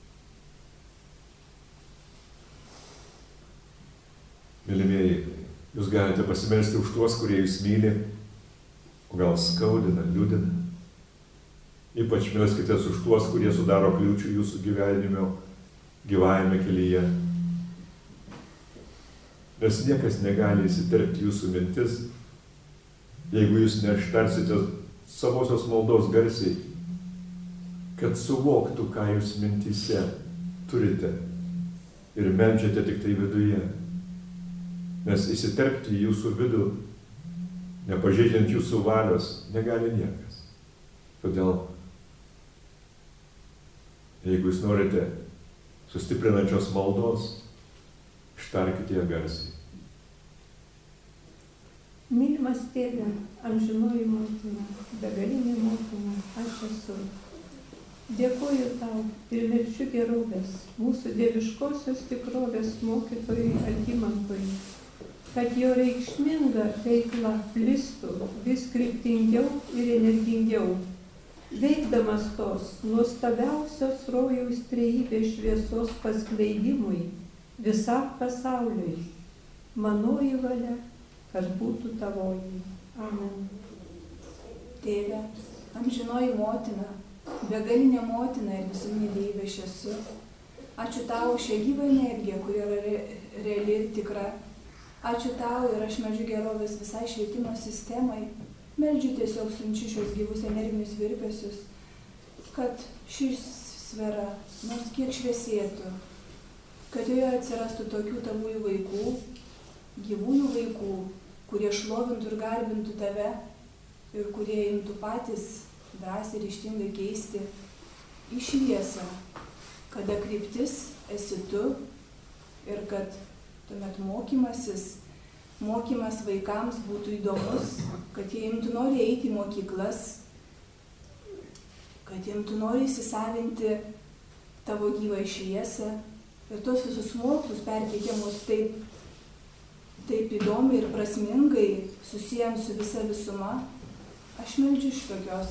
Mylimieji, jūs galite pasimelsti už tuos, kurie jūs myli, o gal skaudina, liūdina. Ypač melskitės už tuos, kurie sudaro kliūčių jūsų gyvajame kelyje. Nes niekas negali įsiterpti jūsų mintis, jeigu jūs neštarsite savosios maldos garsiai, kad suvoktų, ką jūs mintyse turite ir meldžiate tik tai viduje. Nes įsiterpti į jūsų vidų, nepažeidžiant jūsų valios, negali niekas. Todėl, jeigu jūs norite sustiprinančios maldos, ištarkite ją garsiai. Mylimas tėve, amžinoji motina, begalinė motina, aš esu. Dėkoju tau ir meldžiu gerovės mūsų dieviškosios tikrovės mokytojui Algimantui, kad jo reikšminga veikla plistų vis kryptingiau ir energingiau, veikdamas tos nuostabiausios rojaus trejybės šviesos paskleidimui visam pasauliui. Manoji valia, kad būtų tavoji. Amen. Tėve, amžinoji motina, begalinė motina ir visuminė dievybė aš esu. Ačiū tau už šią gyvą energiją, kuri yra reali ir tikra. Ačiū tau ir aš meldžiu gerovės visai švietimo sistemai. Meldžiu tiesiog siunčiu šios gyvus energinius virpesius, kad ši sfera nors kiek šviesėtų, kad joje atsirastų tokių tavųjų vaikų, gyvųjų vaikų, kurie šlovintų ir garbintų tave ir kurie imtų patys drąsiai ir ryžtingai keisti į šviesą, kada kryptis esi tu ir kad tuomet mokymas vaikams būtų įdomus, kad jie imtų nori eiti į mokyklas, kad jie imtų nori įsisavinti tavo gyvą šviesą ir tos visus mokslus perteikiamus taip įdomiai ir prasmingai susijęs su visa visuma. Aš meldžiu šitokios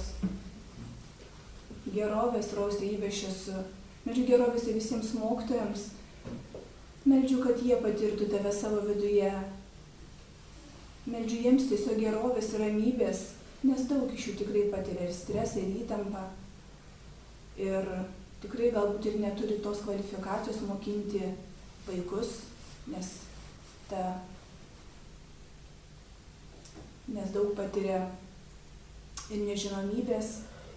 gerovės, raus trejybės aš esu. Meldžiu gerovės ir visiems mokytojams. Meldžiu, kad jie patirtų tave savo viduje. Meldžiu jiems tiesiog gerovės ir ramybės, nes daug iš jų tikrai patiria ir stresą, ir įtampą. Ir tikrai galbūt ir neturi tos kvalifikacijos mokinti vaikus, nes daug patiria ir nežinomybės.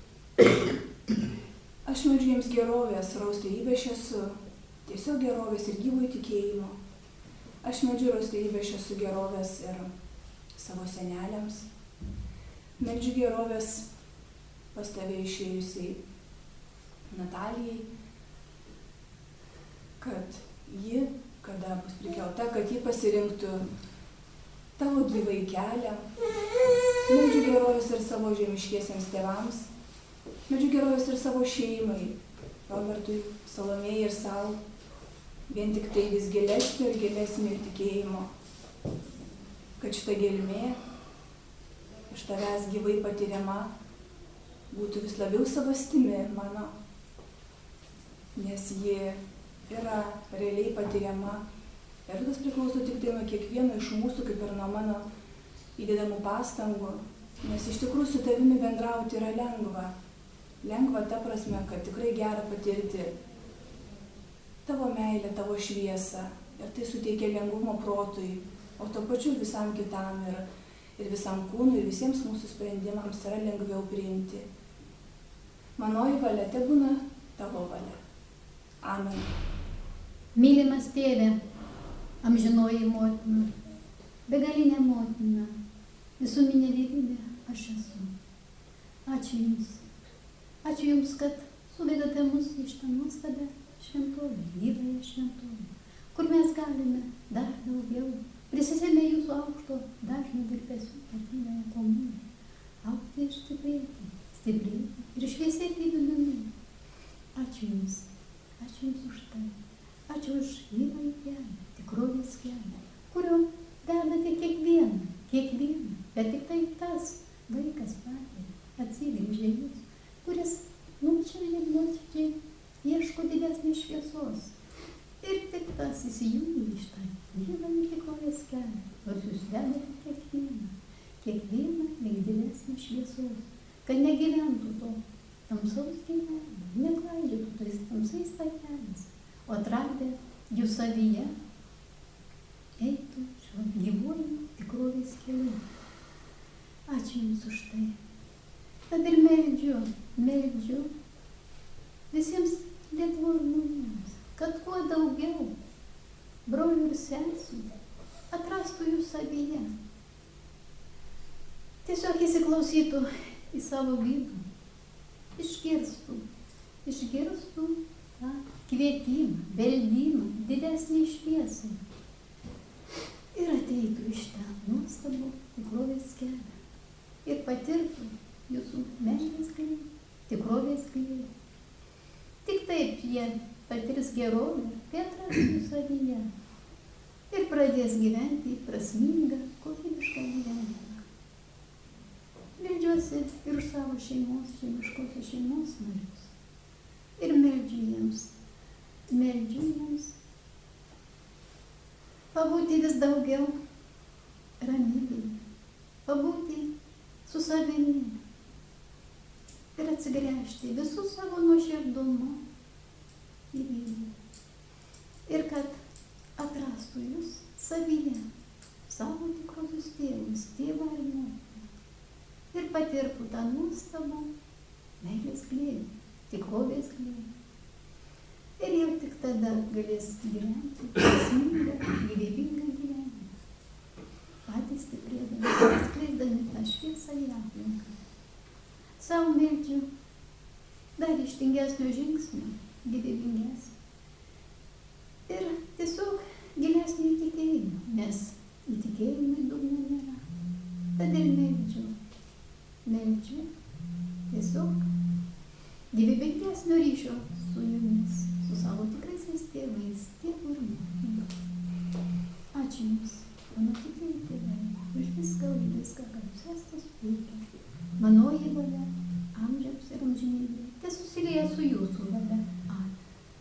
Aš meldžiu jiems gerovės, raus trejybės aš esu, tiesiog gerovės ir gyvo įtikėjimo. Aš meldžiu raus trejybės aš esu gerovės ir savo seneliams. Meldžiu gerovės pas tave išėjusiai Natalijai, kad kada bus prikelta, kad ji pasirinktų tavo gyvai kelią. Meldžiu gerovės ir savo žemiškiesiems tėvams, meldžiu gerovės ir savo šeimai, Robertui, Salomėjai ir sau, vien tik tai vis gilesnio ir gilesnio tikėjimo, kad šita gelmė iš tavęs gyvai patiriama būtų vis labiau savastimi mano, nes ji yra realiai patiriama ir tas priklauso tik tai nuo kiekvieno iš mūsų, kaip ir nuo mano įdedamų pastangų, nes iš tikrųjų su tavimi bendrauti yra lengva. Lengva ta prasme, kad tikrai gera patirti tavo meilę, tavo šviesą ir tai suteikia lengvumo protui, o to pačiu visam kitam ir visam kūnui, ir visiems mūsų sprendimams yra lengviau priimti. Manoji valia tebūna tavo valia. Amen. Mylimas tėve, amžinoji motina, begalinė motina, visuminė dievybė aš esu. Ačiū Jums. Ačiū Jums, kad suvedate mus į šitą nuostabią šventovę, gyvąją šventovę, kur mes galime dar daugiau prisisėmę Jūsų aukšto dažno virpesių per gyvąją komuniją, augti ir stiprėti ir šviesėti vidumi. Ačiū Jums už tai. Ačiū už gyvąjį kelią, tikrovės kelią, kurio vedate kiekvieną, bet tik tai tas vaikas patiria, atsigrįžė Jūs, kuris nuoširdžiai ieško didesnės šviesos. Ir tik tas įsijungia į šitą gyvąjį tikrovės kelią, nors Jūs vedate kiekvieną link didesnės šviesos, kad negyventų to tamsaus gyvenimo, neklaidžiotų tais tamsais takeliais, o atradę jų savyje eitų šiuo gyvuoju tikrovės keliu. Ačiū Jums už tai. Tad ir meldžiu visiems Lietuvos žmonėms, kad kuo daugiau brolių ir sesių atrastų jų savyje. Tiesiog įsiklausytų į savo vidų, išgirstų tą kvietimą, beldimą, didesnį šviesą ir ateitų iš ten nuostabų tikrovės kelią ir patirtų Jūsų meilės glėbį, tikrovės glėbį. Tik taip jie patirs gerovę, kai atras jų savyje ir pradės gyventi prasmingą, kokybišką gyvenimą. Meldžiuosi ir už savo žemiškosios šeimos narius. Ir meldžiu jiems pabūti vis daugiau ramybėje, pabūti su savimi ir atsigręžti visų savo nuoširdumu į Dievą. Ir kad atrastų Jūs savyje, savo tikrosius tėvus, tėvą ir motiną. Ir patirtų tą nuostabą meilės glėbį, tikrovės glėbį. Ir jau tik tada galės gyventi prasmingą, gyvybingą gyvenimą. Patys stiprėdami, skleisdami tą šviesą į aplinką. Sau meldžiu dar ryžtingesnio žingsnio, gyvybingesnio. Ir tiesiog gilesnio įtikėjimo, nes įtikėjimai dugno nėra. Tad ir meldžiu tiesiog gyvybingesnio ryšio su Jumis, su savo tikraisiais tėvais, tėvų ir motinų. Ačiū Jums, mano tikrieji tėvai, už viską, kad Jūs esate supirkę. Manoji valia, amžiams ir amžinybė, tai susilieja su Jūsų valia. Amen.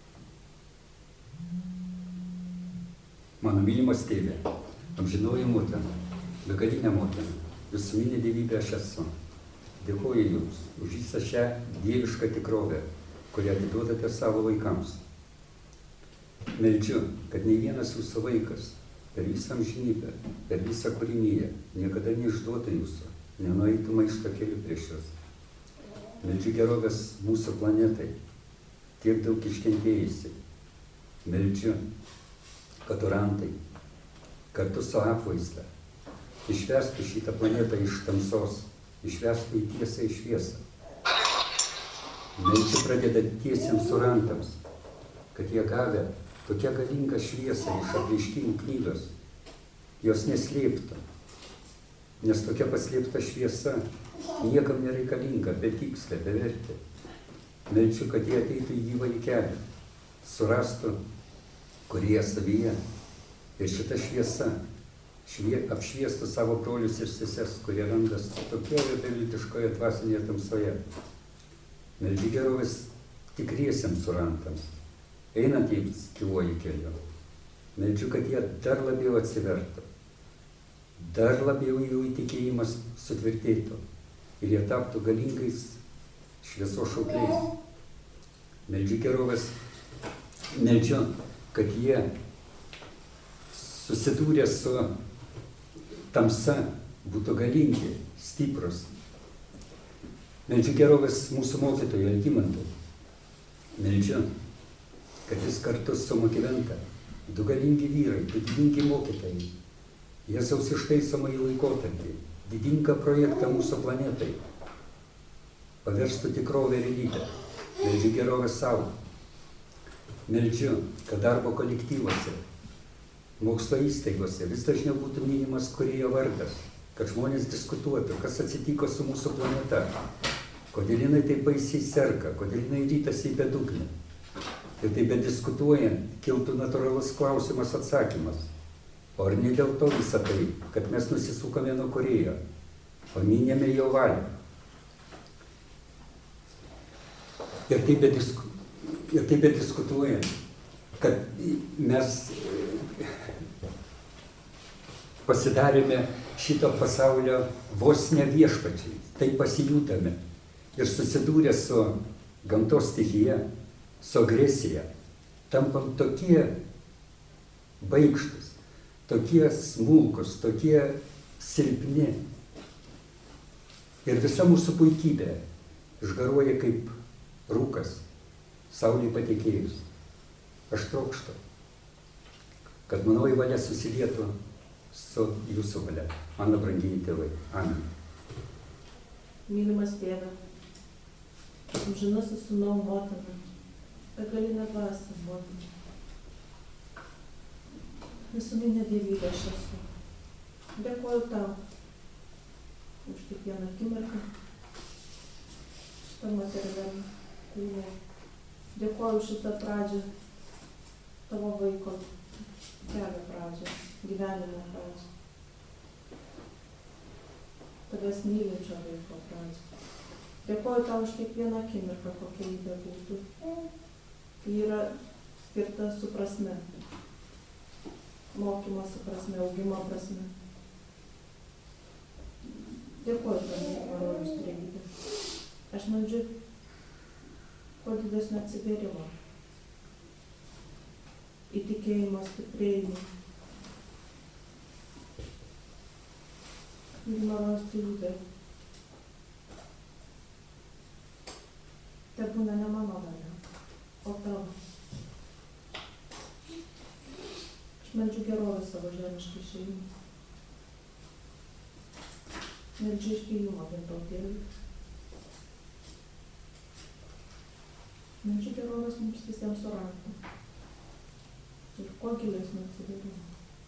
Mano mylimas tėve, amžinoji motina, begalinė motina, visuminė dievybė aš esu. Dėkoju Jums už visą šią dievišką tikrovę, kurią atiduodate savo vaikams. Meldžiu, kad nei vienas Jūsų vaikas per visą amžinybę, per visą kūriniją niekada neišduotų Jūsų, nenueitų maišto keliu prieš Jūs. Meldžiu gerovės mūsų planetai, tiek daug iškentėjusi. Meldžiu, kad orantai kartu su apvaizda išvestų šitą planetą iš tamsos, išvestų į tiesą, į šviesą. Meldžiu pradedantiesiems orantams, kad jie gavę tokia galinga šviesa iš apreiškimų knygos, jos neslėpta, nes tokia paslėpta šviesa niekam nereikalinga, betikslė, bevertė. Meldžiu, kad jie ateitų į gyvąjį kelią, surastų, kurie savyje ir šita šviesa apšviestų savo brolius ir seses, kurie randas tokioje beviltiškoje dvasinėje tamsoje. Meldžiu gerovės tikriesiems surantams, einantiems gyvuoju keliu. Meldžiu, kad jie dar labiau atsivertų, dar labiau jų įtikėjimas sutvirtėtų ir jie taptų galingais šviesos šaukliais. Meldžiu gerovės, meldžiu, kad jie susidūrė su tamsa būtų galingi, stiprus. Meldžiu gerovės mūsų mokytojui Algimantui. Meldžiu, kad jis kartu su Mokiventa, du galingi vyrai, du didingi mokytojai, Jėzaus ištaisomąjį laikotarpį, didingą projektą mūsų planetai, paverstų tikrovę realybę. Meldžiu gerovę savo. Meldžiu, kad darbo kolektyvuose, mokslo įstaigose vis dažniau būtų minimas kūrėjo vardas, kad žmonės diskutuotų, kas atsitiko su mūsų planeta, kodėl jinai taip baisiai serga, kodėl jinai rytasi į bedugnę. Ir taip bediskutuojant, kiltų natūralus klausimas atsakymas. O ar ne dėl to visą tai, kad mes nusisukame nuo kūrėjo, paminėme jo valią. Ir taip bediskutuojant, kad mes pasidarėme šito pasaulio vos ne viešpačiai, taip pasijutame ir susidūrę su gamtos stichija, su agresija, tampam tokie baikštus, tokie smulkus, tokie silpni. Ir visa mūsų puikybė išgaruoja kaip rūkas, saulei patekėjus. Aš trokštu, kad manoji valia susilietų su jūsų valia. Mano brangieji tėvai. Amen. Mylimas tėve, amžinasis sūnau motina, begalinė dvasia motina. Visuminė dievybė aš esu. Dėkoju tau už kiekvieną akimirką, šitą materialiam kūne. Dėkoju už šitą pradžią, tavo vaiko kelio pradžią, gyvenimo pradžią. Tavęs mylinčio vaiko pradžią. Dėkoju tau už kiekvieną akimirką, kokia jį bebūtų. Ji yra skirta su prasme. Mokymosi prasme, augimo prasme. Dėkoju tau, Marojus Trejybė. Aš meldžiu kuo didesnio atsivėrimo, įtikėjimo stiprėjimo. Marojus Trejybė. Tai būna ne mano valia, o tavo. Aš meldžiu gerovę savo žemiškai šeimai. Meldžiu iškilimo dėl to tėvui. Meldžiu gerovės mums visiems surasti. Ir kuo gilesnio atsivėrimo.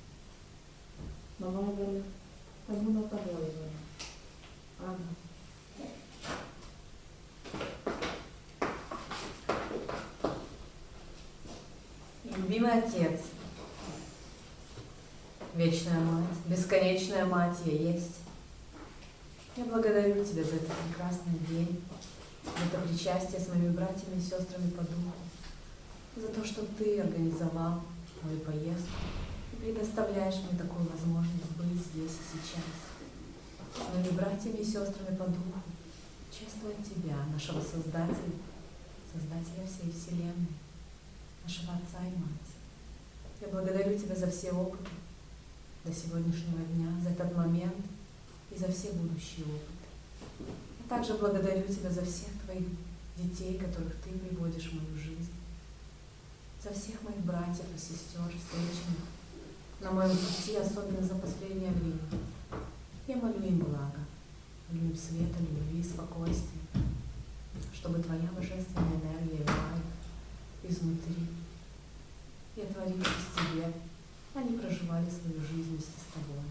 Mano valia, tai būna tavoji valia. Amen. Любимый Отец, Вечная Мать, Бесконечная Мать я есть. Я благодарю Тебя за этот прекрасный день, за это причастие с моими братьями и сестрами по духу, за то, что Ты организовал мою поездку и предоставляешь мне такую возможность быть здесь и сейчас. С моими братьями и сестрами по духу чествовать Тебя, нашего Создателя, Создателя всей Вселенной, нашего Отца и Мать. Я благодарю Тебя за все опыты до сегодняшнего дня, за этот момент и за все будущие опыты. Я также благодарю Тебя за всех Твоих детей, которых Ты приводишь в мою жизнь, за всех моих братьев и сестер, встреченных на моем пути, особенно за последнее время. Я молю им блага, молю им света, любви, спокойствия, чтобы Твоя божественная энергия вела их изнутри, и отворившись тебе, они проживали свою жизнь вместе с тобой.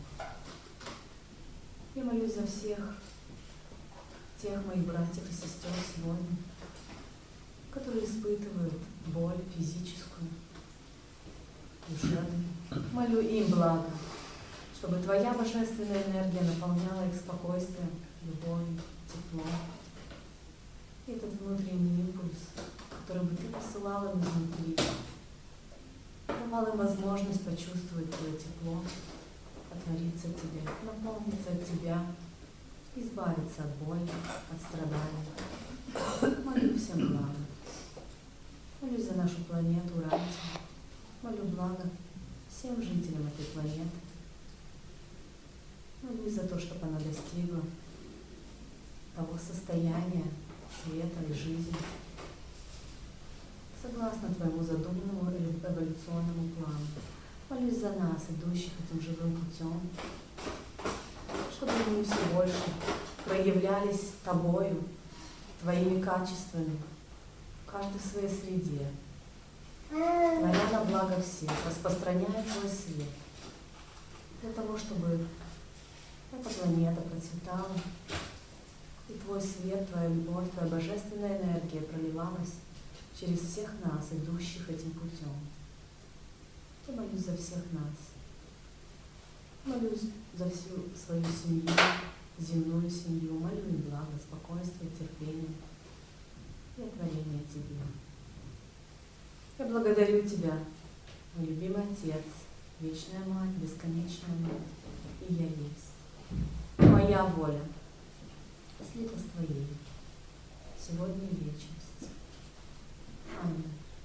Я молюсь за всех тех моих братьев и сестер сегодня, которые испытывают боль физическую, душевную. Молю им благо, чтобы твоя божественная энергия наполняла их спокойствием, любовью, теплом. И этот внутренний импульс, который бы ты посылала им изнутри, давал им возможность почувствовать твое тепло, отвориться тебе, наполниться от тебя, избавиться от боли, от страданий. Молю всем благо. Молюсь за нашу планету Уральскую. Молю благо всем жителям этой планеты. Молюсь за то, чтобы она достигла того состояния света и жизни, согласно твоему задуманному эволюционному плану. Молюсь за нас, идущих этим живым путем, чтобы мы все больше проявлялись тобою, твоими качествами, каждый в своей среде, творя на благо всех, распространяя твой свет, для того, чтобы эта планета процветала, и твой свет, твоя любовь, твоя божественная энергия проливалась через всех нас, идущих этим путем. Я молюсь за всех нас. Молюсь за всю свою семью, земную семью. Молю им благо, спокойствия, терпения и отворения тебе. Я благодарю тебя, мой любимый Отец, вечная Мать, бесконечная Мать, и я есть. Моя воля слита с твоей, сегодня и вечность. Аминь.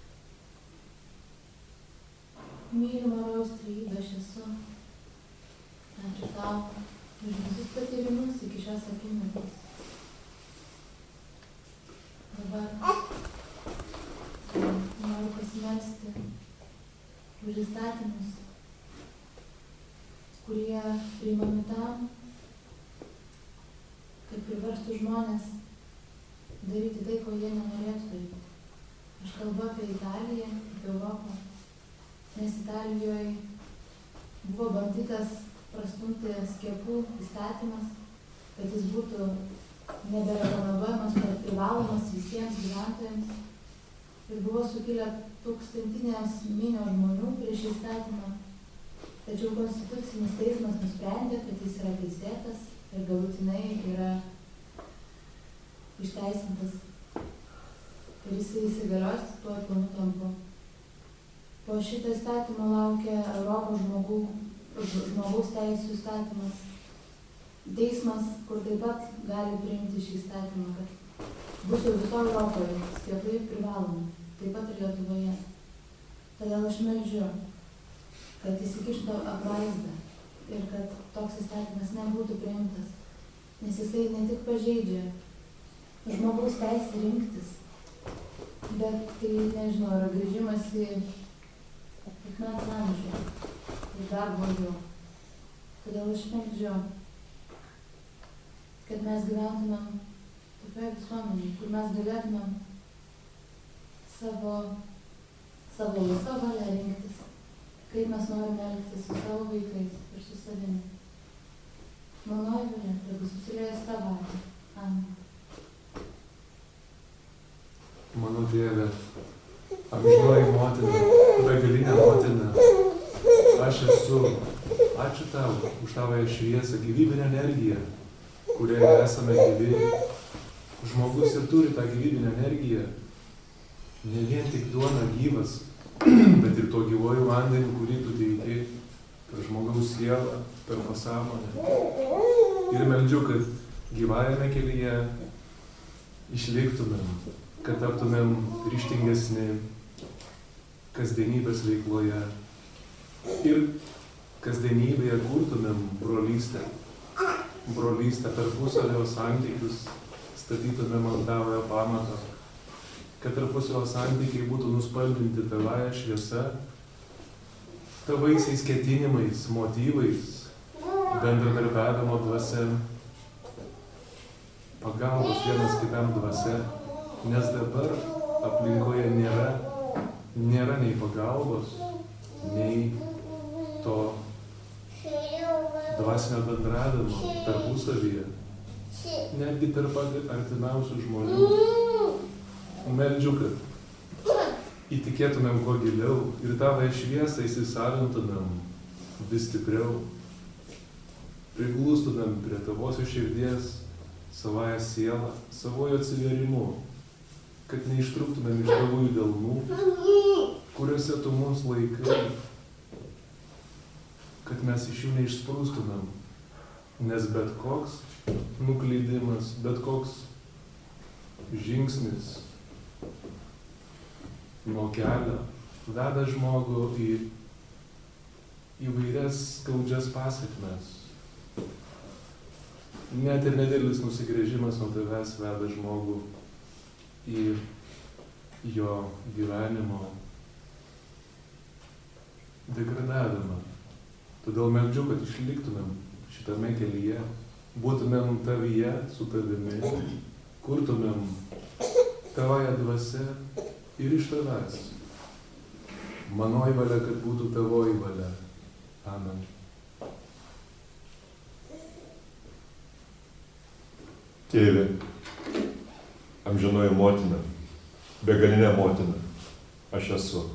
Mylimo trejybė aš esu. Ačiū tau už visus patyrimus iki šios akimirkos. Dabar noriu pasimelsti už įstatymus, kurie priimami tam, kad priverstų žmonės daryti tai, ko jie nenorėtų daryti. Aš kalbu apie Italiją, apie Europą. Nes Italijoje buvo bandytas prastumti skiepų įstatymas, kad jis būtų neberekomenduojamas, bet privalomas visiems gyventojams. Ir buvo sukilę tūkstantinės minios žmonių prieš įstatymą. Tačiau Konstitucinis teismas nusprendė, kad jis yra teisėtas ir galutinai yra išteisintas. Ir jis įsigalios tuo planu tampu. Po šito įstatymo laukia Europos žmogaus teisų įstatymas. Teismas, kur taip pat gali priimti šį įstatymą, kad bus jau viso Europoje skiepai privalomi, taip pat ir Lietuvoje. Todėl aš meldžiu, kad įsikištų apvaizdą ir kad toks įstatymas nebūtų priimtas, nes jisai ne tik pažeidžia žmogaus teisę rinktis, bet tai, nežinau, yra grįžimas į akmens amžių ir dar blogiau. Todėl aš meldžiu, kad mes gyventumėm tokioje visuomenėje, kur mes galėtumėm savo laisvą valią rinktis, kaip mes norime elgtis su savo vaikais ir su savimi. Manoji valia, tegu susiliejas tavo valia. Amen. Mano Dieve, amžinoji motina, begalinė motina, aš esu, ačiū tau už tavo šviesą, gyvybinę energiją, kurioje esame gyvi. Žmogus ir turi tą gyvybinę energiją, ne vien tik duona gyvas, bet ir to gyvojų vandenį, kurį tu teiki per žmogaus sielą, per pasąmonę. Ir meldžiu, kad gyvajame kelyje išliktumėm, kad taptumėm ryžtingesni kasdienybės veikloje ir kasdienybėje kurtumėm brolystę tarpusavio santykius, statytumėm ant tavojo pamato, kad tarpusavio santykiai būtų nuspalvinti tavąja šviesa, tavaisiais ketinimais, motyvais, bendradarbiavimo dvasia, pagalbos vienas kitam dvasia, nes dabar aplinkoje nėra nėra nei pagalbos, nei to dvasinio bendravimo tarpusavyje, netgi tarp artimiausių žmonių. Meldžiu, kad įtikėtumėm kuo giliau ir tavąją šviesą įsisavintumėm vis stipriau, priglūstumėm prie tavosios širdies savąją sielą, savojo atsiverimu, kad neištrūktumėm iš tavųjų delnų, kuriuose tu mus laikai, kad mes iš jų neišsprūstumėm, nes bet koks nuklydimas, bet koks žingsnis nuo kelio veda žmogų į įvairias skaudžias pasekmes. Net ir nedidelis nusigręžimas nuo tavęs veda žmogų į jo gyvenimo degradavimą. Todėl meldžiu, kad išliktumėm šitame kelyje, būtumėm tavyje su tavimi, kurtumėm tavąją dvasią ir iš tavęs. Manoji valia, kad būtų tavoji valia. Amen. Tėve, amžinoji motina, begalinė motina, aš esu.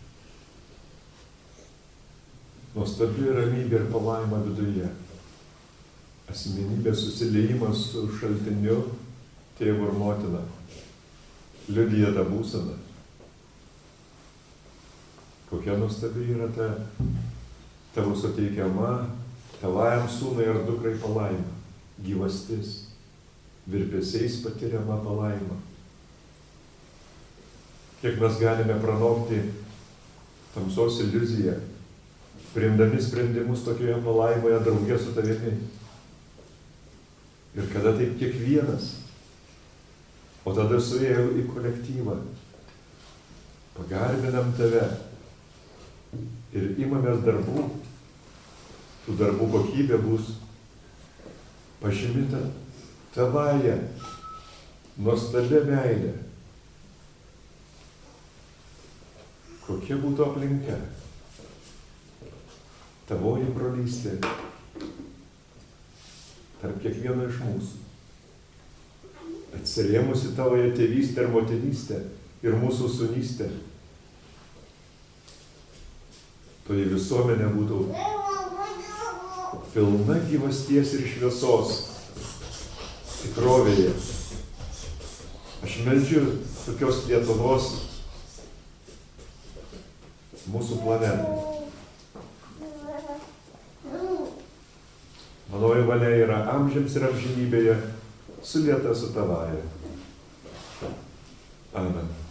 Nuostabi ramybė ir palaima viduje. Asmenybės susiliejimas su šaltiniu, tėvu ir motina. Liudija tą būseną. Kokia nuostabi yra ta tavo suteikiama tavajam sūnui ar dukrai palaima. Gyvastis, virpesiais patiriama palaima. Kiek mes galime pranokti tamsos iliuziją, priimdami sprendimus tokioje palaimoje draugė su tavimi. Ir kada taip kiekvienas, o tada suėjau į kolektyvą, pagarbinam tave ir imamės darbų, tų darbų kokybė bus pažymėta tavąją nuostabia meilė. Kokia būtų aplinka? Tavoji brolystė tarp kiekvieno iš mūsų. Atsirėmusi tavoje tėvystę ir motinystę ir mūsų sūnystę. Toji visuomenė būtų pilna gyvasties ir šviesos tikrovėje. Aš meldžiu tokios Lietuvos mūsų planetai. Manoji valia yra amžiams ir amžinybėje sulieta su tavaja. Amen.